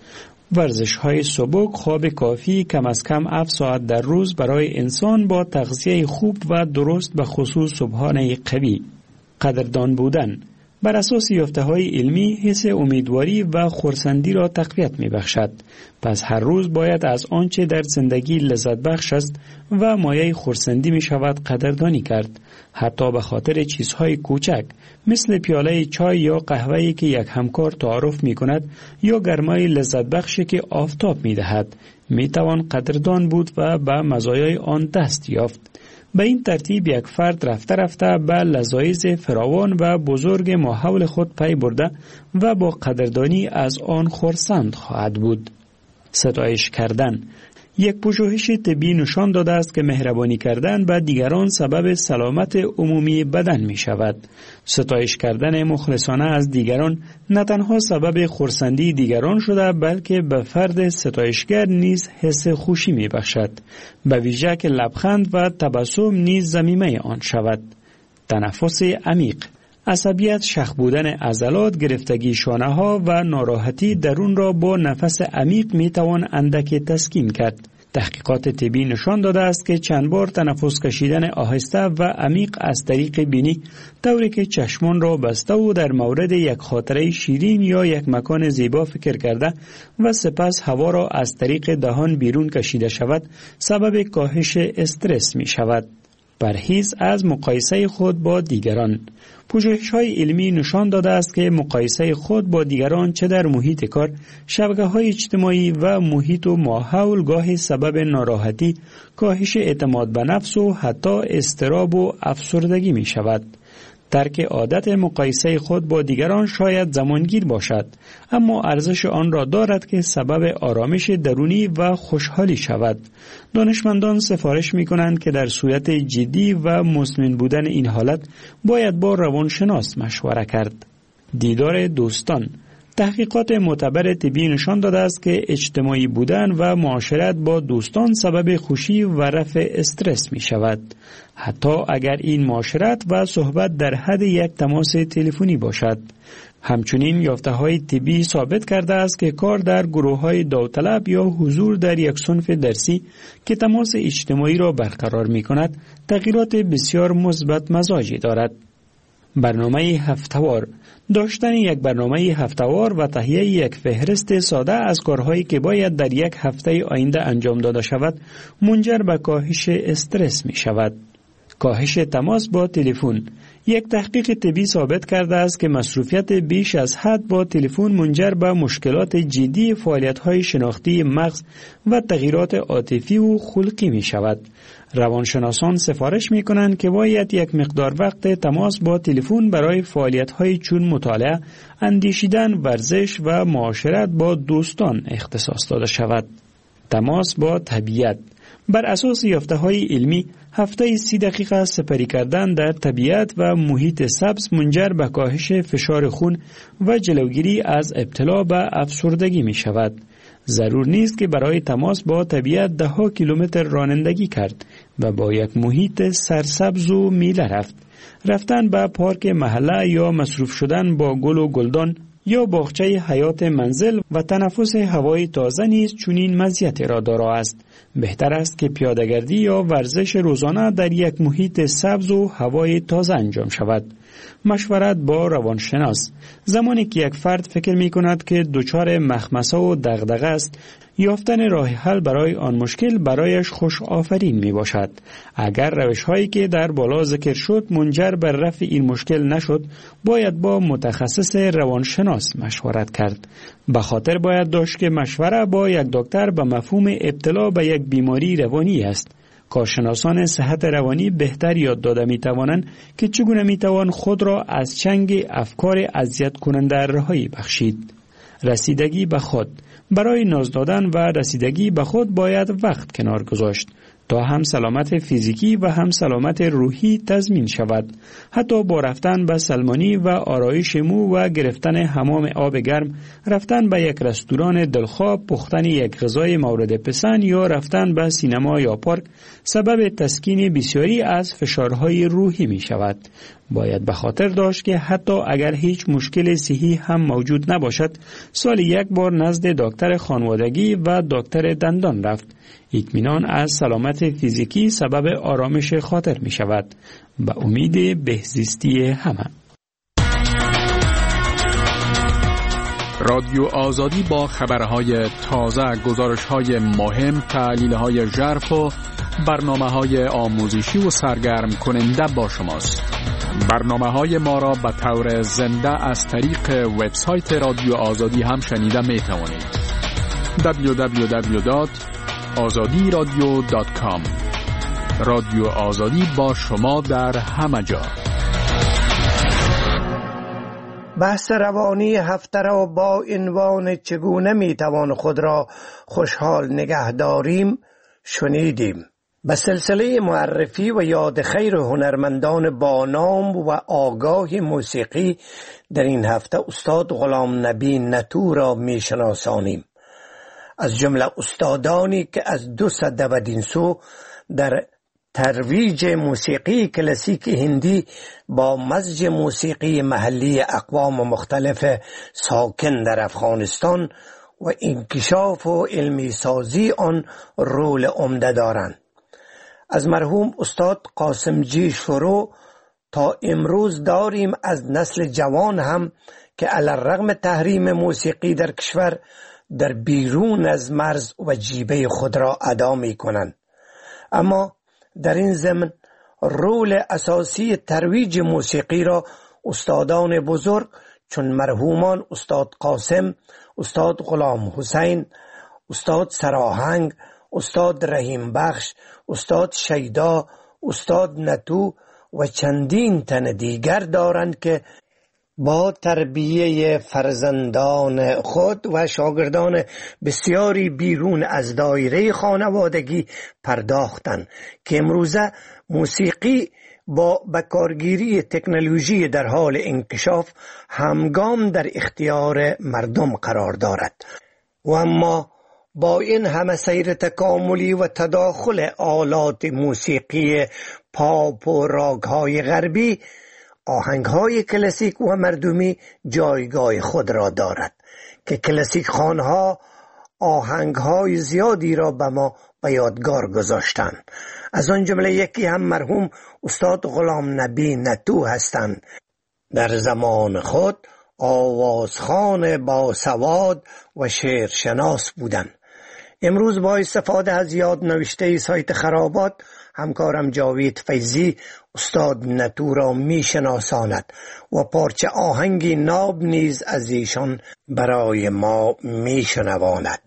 ورزش های سبک، خواب کافی کم از کم هفت ساعت در روز برای انسان با تغذیه خوب و درست به خصوص صبحانه قوی. قدردان بودن بر اساس یافته‌های علمی حس امیدواری و خرسندی را تقویت می‌بخشد. پس هر روز باید از آنچه در زندگی لذت بخش است و مایه خرسندی می‌شود قدردانی کرد، حتی به خاطر چیزهای کوچک مثل پیاله چای یا قهوه‌ای که یک همکار تعارف می‌کند یا گرمای لذت بخشی که آفتاب می‌دهد. می‌توان قدردان بود و به مزایای آن دست یافت. به این ترتیب یک فرد رفته رفته به لذایذ فراوان و بزرگ ماحول خود پی برده و با قدردانی از آن خرسند خواهد بود. ستایش کردن یک پژوهش طبی نشان داده است که مهربانی کردن به دیگران سبب سلامت عمومی بدن می شود. ستایش کردن مخلصانه از دیگران نه تنها سبب خرسندی دیگران شده بلکه به فرد ستایشگر نیز حس خوشی می بخشد. به ویژه که لبخند و تبسم نیز ضمیمه آن شود. تنفس عمیق، عصبیت، شخ بودن عضلات، گرفتگی شانه ها و ناراحتی درون را با نفس عمیق می توان اندک تسکین کرد. تحقیقات طبی نشان داده است که چند بار تنفس کشیدن آهسته و عمیق از طریق بینی، طوری که چشمان را بسته و در مورد یک خاطره شیرین یا یک مکان زیبا فکر کرده و سپس هوا را از طریق دهان بیرون کشیده شود، سبب کاهش استرس می شود. پرهیز از مقایسه خود با دیگران. پژوهش‌های علمی نشان داده است که مقایسه خود با دیگران چه در محیط کار، شبکه‌های اجتماعی و محیط و ماحول گاهی سبب ناراحتی، کاهش اعتماد به نفس و حتی اضطراب و افسردگی می شود. ترک عادت مقایسه خود با دیگران شاید زمانگیر باشد، اما ارزش آن را دارد که سبب آرامش درونی و خوشحالی شود. دانشمندان سفارش می کنند که در صورت جدی و مزمن بودن این حالت باید با روانشناس مشوره کرد. دیدار دوستان. تحقیقات معتبر طبی نشان داده است که اجتماعی بودن و معاشرت با دوستان سبب خوشی و رفع استرس می شود، حتی اگر این معاشرت و صحبت در حد یک تماس تلفنی باشد. همچنین یافته‌های طبی ثابت کرده است که کار در گروه‌های داوطلب یا حضور در یک صنف درسی که تماس اجتماعی را برقرار می کند، تغییرات بسیار مثبت مزاجی دارد. برنامه هفته‌وار. داشتن یک برنامه هفته‌وار و تهیه یک فهرست ساده از کارهایی که باید در یک هفته آینده انجام داده شود منجر به کاهش استرس می شود. کاهش تماس با تلفن. یک تحقیق طبی ثابت کرده است که مصروفیت بیش از حد با تلفن منجر به مشکلات جدی فعالیت‌های شناختی مغز و تغییرات عاطفی و خلقی می شود. روانشناسان سفارش می کنند که باید یک مقدار وقت تماس با تلفن برای فعالیت‌های چون مطالعه، اندیشیدن، ورزش و معاشرت با دوستان اختصاص داده شود. تماس با طبیعت. بر اساس یافته‌های علمی، هفته سی دقیقه سپری کردن در طبیعت و محیط سبز منجر به کاهش فشار خون و جلوگیری از ابتلا به افسردگی می شود. ضرور نیست که برای تماس با طبیعت ده ها کیلومتر رانندگی کرد و با یک محیط سرسبز و میله رفت. رفتن به پارک محله یا مصروف شدن با گل و گلدان یا باغچه حیات منزل و تنفس هوای تازه نیز چنین مزیت را دارا است. بهتر است که پیاده‌گردی یا ورزش روزانه در یک محیط سبز و هوای تازه انجام شود. مشورت با روانشناس. زمانی که یک فرد فکر می کند که دچار مخمصه و دغدغه است، یافتن راه حل برای آن مشکل برایش خوش آفرین می باشد. اگر روش هایی که در بالا ذکر شد منجر به رفع این مشکل نشد، باید با متخصص روانشناس مشورت کرد. به خاطر باید داشت که مشوره با یک دکتر به مفهوم ابتلا به یک بیماری روانی است. کارشناسان صحت روانی بهتر یاد داده می توانند که چگونه می توان خود را از چنگ افکار اذیت کننده رهایی بخشید. رسیدگی به خود. برای ناز دادن و رسیدگی به خود باید وقت کنار گذاشت. تا هم سلامت فیزیکی و هم سلامت روحی تضمین شود. حتی با رفتن به سلمانی و آرایش مو و گرفتن حمام آب گرم، رفتن به یک رستوران دلخواه، پختن یک غذای مورد پسند یا رفتن به سینما یا پارک سبب تسکین بسیاری از فشارهای روحی می شود. باید به خاطر داشت که حتی اگر هیچ مشکل صحی هم موجود نباشد، سال یک بار نزد دکتر خانوادگی و دکتر دندان رفت. اطمینان از سلامت فیزیکی سبب آرامش خاطر می شود. به امید بهزیستی همه. رادیو آزادی با خبرهای تازه، گزارشهای مهم، تحلیلهای ژرف و برنامه‌های آموزشی و سرگرم کننده با شماست. برنامه‌های ما را به طور زنده از طریق وبسایت رادیو آزادی هم شنیده می توانید. دبلیو دبلیو دبلیو دات آزادی رادیو دات کام. رادیو آزادی با شما در همه جا. بحث روانی هفته را با عنوان چگونه میتوان خود را خوشحال نگه داریم شنیدیم. به سلسله معرفی و یاد خیر هنرمندان با نام و آگاه موسیقی در این هفته استاد غلام نبی نتو را میشناسانیم. از جمله استادانی که از دو سده و دینسو در ترویج موسیقی کلاسیک هندی با مزج موسیقی محلی اقوام مختلف ساکن در افغانستان و انکشاف و علمی سازی آن رول عمده دارند. از مرحوم استاد قاسم جی شروع تا امروز داریم از نسل جوان هم که علی الرغم تحریم موسیقی در کشور در بیرون از مرز و جیبه خود را ادا می کنند. اما در این ضمن رول اساسی ترویج موسیقی را استادان بزرگ چون مرحومان استاد قاسم، استاد غلام حسین، استاد سراهنگ، استاد رحیم بخش، استاد شیدا، استاد نتو و چندین تن دیگر دارند که با تربیه فرزندان خود و شاگردان بسیاری بیرون از دایره خانوادگی پرداختند که امروزه موسیقی با بکارگیری تکنولوژی در حال انکشاف همگام در اختیار مردم قرار دارد. و اما با این همه سیر تکاملی و تداخل آلات موسیقی پاپ و راگ‌های غربی، آهنگ‌های کلاسیک و مردمی جایگاه خود را دارد که کلاسیک خوانها آهنگ‌های زیادی را به ما به یادگار گذاشتند. از آن جمله یکی هم مرحوم استاد غلام نبی نتو هستند. در زمان خود آوازخوان با سواد و شعرشناس بودند. امروز با استفاده از یاد نوشته سایت خرابات همکارم جاوید فیضی استاد نتو را می شناساند و پارچه آهنگی ناب نیز از ایشان برای ما می شنواند.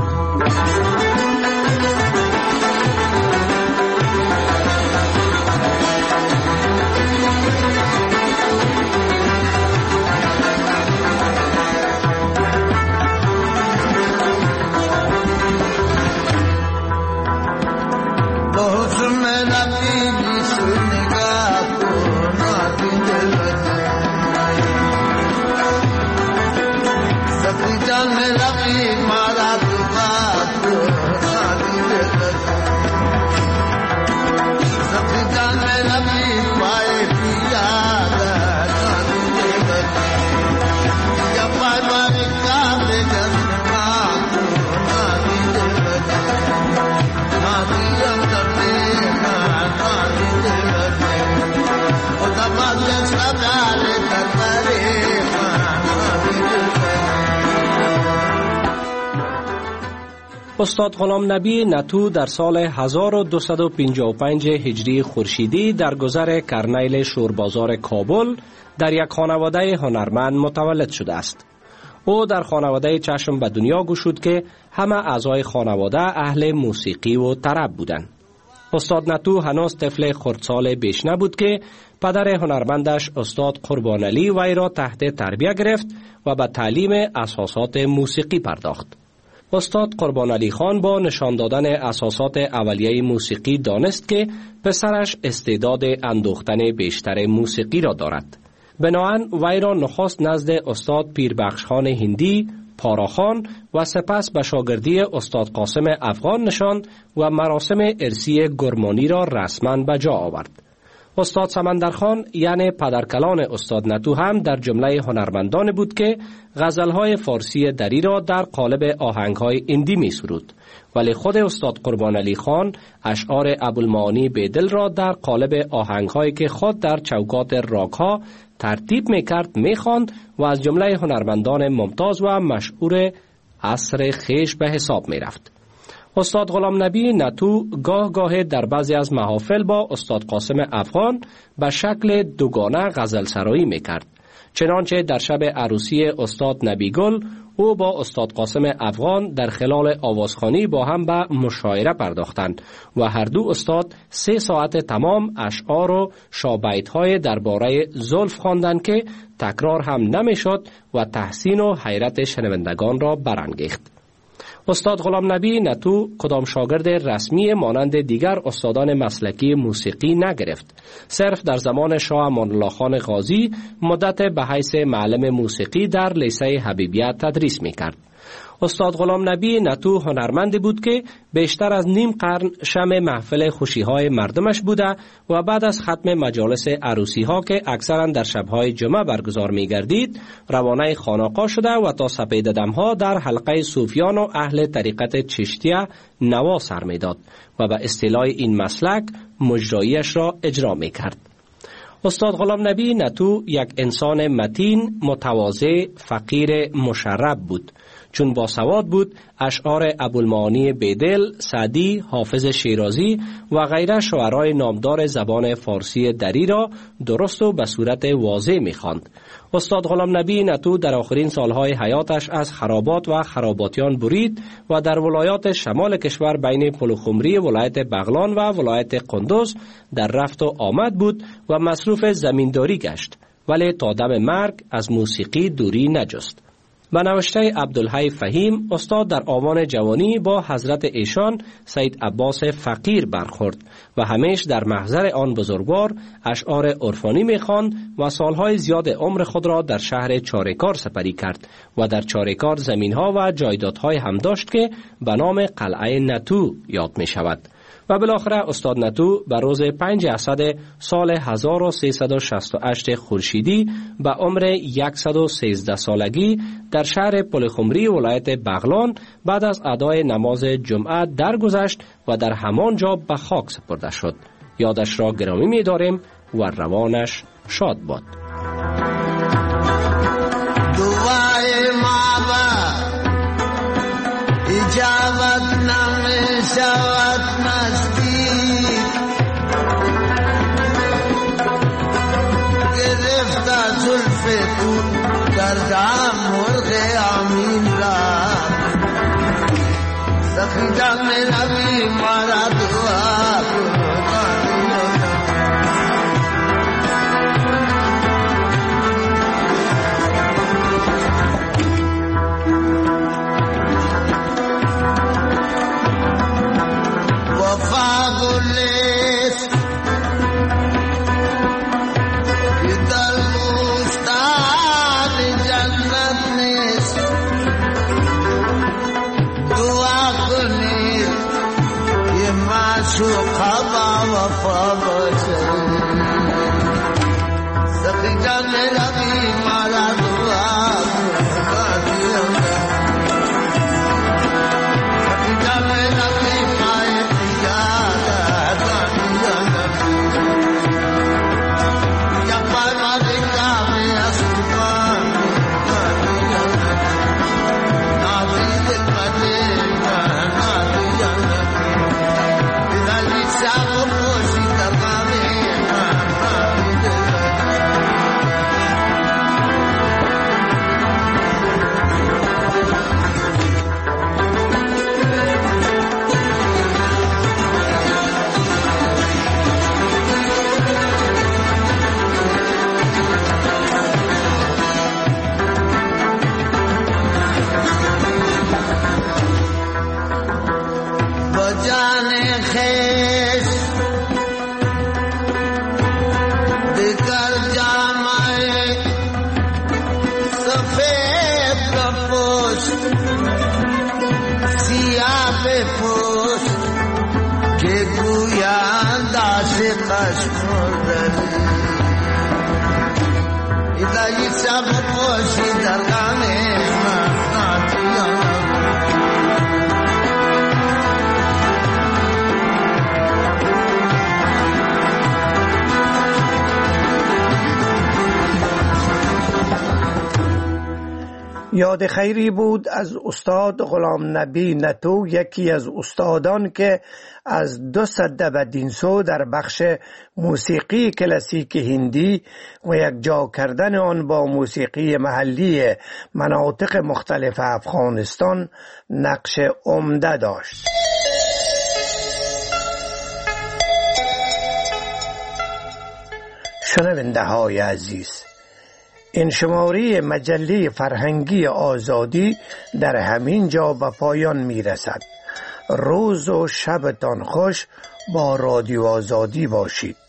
استاد غلام نبی نتو در سال هزار و دویست و پنجاه و پنج هجری خورشیدی در گذر کرنیل شوربازار کابل در یک خانواده هنرمند متولد شده است. او در خانواده چشم به دنیا گشود که همه اعضای خانواده اهل موسیقی و طرب بودند. استاد نتو هنوز طفل خردسال بیش نبود که پدر هنرمندش استاد قربان علی وی را تحت تربیت گرفت و به تعلیم اساسات موسیقی پرداخت. استاد قربان علی خان با نشان دادن اساسات اولیه موسیقی دانست که پسرش استعداد اندوختن بیشتر موسیقی را دارد. بنابراین وی را نخست نزد استاد پیربخش خان هندی، پاراخان و سپس به شاگردی استاد قاسم افغان نشاند و مراسم ارثی گرمانی را رسما به جا آورد. استاد سمندرخان یعنی پدرکلان استاد نتو هم در جمله هنرمندان بود که غزلهای فارسی دری را در قالب آهنگهای اندی می سرود، ولی خود استاد قربان علی خان اشعار ابوالمعانی بیدل را در قالب آهنگهایی که خود در چوکات راگ‌ها ترتیب می کرد می خواند و از جمله هنرمندان ممتاز و مشهور عصر خیش به حساب می رفت. استاد غلام نبی نتو گاه گاه در بعضی از محافل با استاد قاسم افغان به شکل دوگانه غزل سرایی می کرد. چنانچه در شب عروسی استاد نبی گل او با استاد قاسم افغان در خلال آوازخوانی با هم به مشاعره پرداختند و هر دو استاد سه ساعت تمام اشعار و شابیت‌های درباره زلف خواندند که تکرار هم نمی‌شد و تحسین و حیرت شنوندگان را برانگیخت. استاد غلام نبی نتو کدام شاگرد رسمی مانند دیگر استادان مسلکی موسیقی نگرفت. صرف در زمان شاه امان الله خان غازی مدت به حیث معلم موسیقی در لیسه حبیبیه تدریس می‌کرد. استاد غلام نبی نتو هنرمندی بود که بیشتر از نیم قرن شمع محفل خوشی‌های مردمش بوده و بعد از ختم مجالس عروسی‌ها که اکثراً در شب‌های جمعه برگزار می‌گردید، روانه خانقاه شده و تا سپیده دم‌ها در حلقه صوفیان و اهل طریقت چشتیه نوا سر می‌داد و به اصطلاح این مسلک مجراییش را اجرا می‌کرد. استاد غلام نبی نتو یک انسان متین، متواضع، فقیر مشرب بود. چون با سواد بود، اشعار ابوالمعانی بیدل، سعدی، حافظ شیرازی و غیره شعرای نامدار زبان فارسی دری را درست و به صورت واضح می‌خواند. استاد غلام نبی نتو در آخرین سالهای حیاتش از خرابات و خراباتیان برید و در ولایات شمال کشور بین پلوخمری ولایت بغلان و ولایت قندوز در رفت و آمد بود و مصروف زمینداری گشت، ولی تا دم مرگ از موسیقی دوری نجست. به نوشته عبدالحی فهیم، استاد در آوان جوانی با حضرت ایشان سید عباس فقیر برخورد و همیش در محضر آن بزرگوار اشعار عرفانی می‌خواند و سالهای زیاد عمر خود را در شهر چاریکار سپری کرد و در چاریکار زمین‌ها و جایدادهای هم داشت که به نام قلعه نتو یاد می‌شود. و بالاخره استاد نتو به روز پنج اسد سال هزار و سیصد و شصت و هشت خورشیدی به عمر صد و سیزده سالگی در شهر پلخمری ولایت بغلان بعد از ادای نماز جمعه درگذشت و در همان جا به خاک سپرده شد. یادش را گرامی می داریم و روانش شاد باد. دعای ما با اجابت نمی شود نزدیک، گرفت زلف تو در دم مرغ امین را، سخی دم نبی مارا دعا جان خیش دیگر جامعه سفید بپوش سیاه بپوش که گویان عاشقش مردنی ایدایی سب پوشی در غم یاد خیری بود از استاد غلام نبی نتو، یکی از استادان که از دو سده و دینسو در بخش موسیقی کلاسیک هندی و یک جا کردن آن با موسیقی محلی مناطق مختلف افغانستان نقش عمده داشت. شنونده های عزیز، این شماره مجله فرهنگی آزادی در همین جا به پایان می رسد. روز و شبتان خوش، با رادیو آزادی باشید.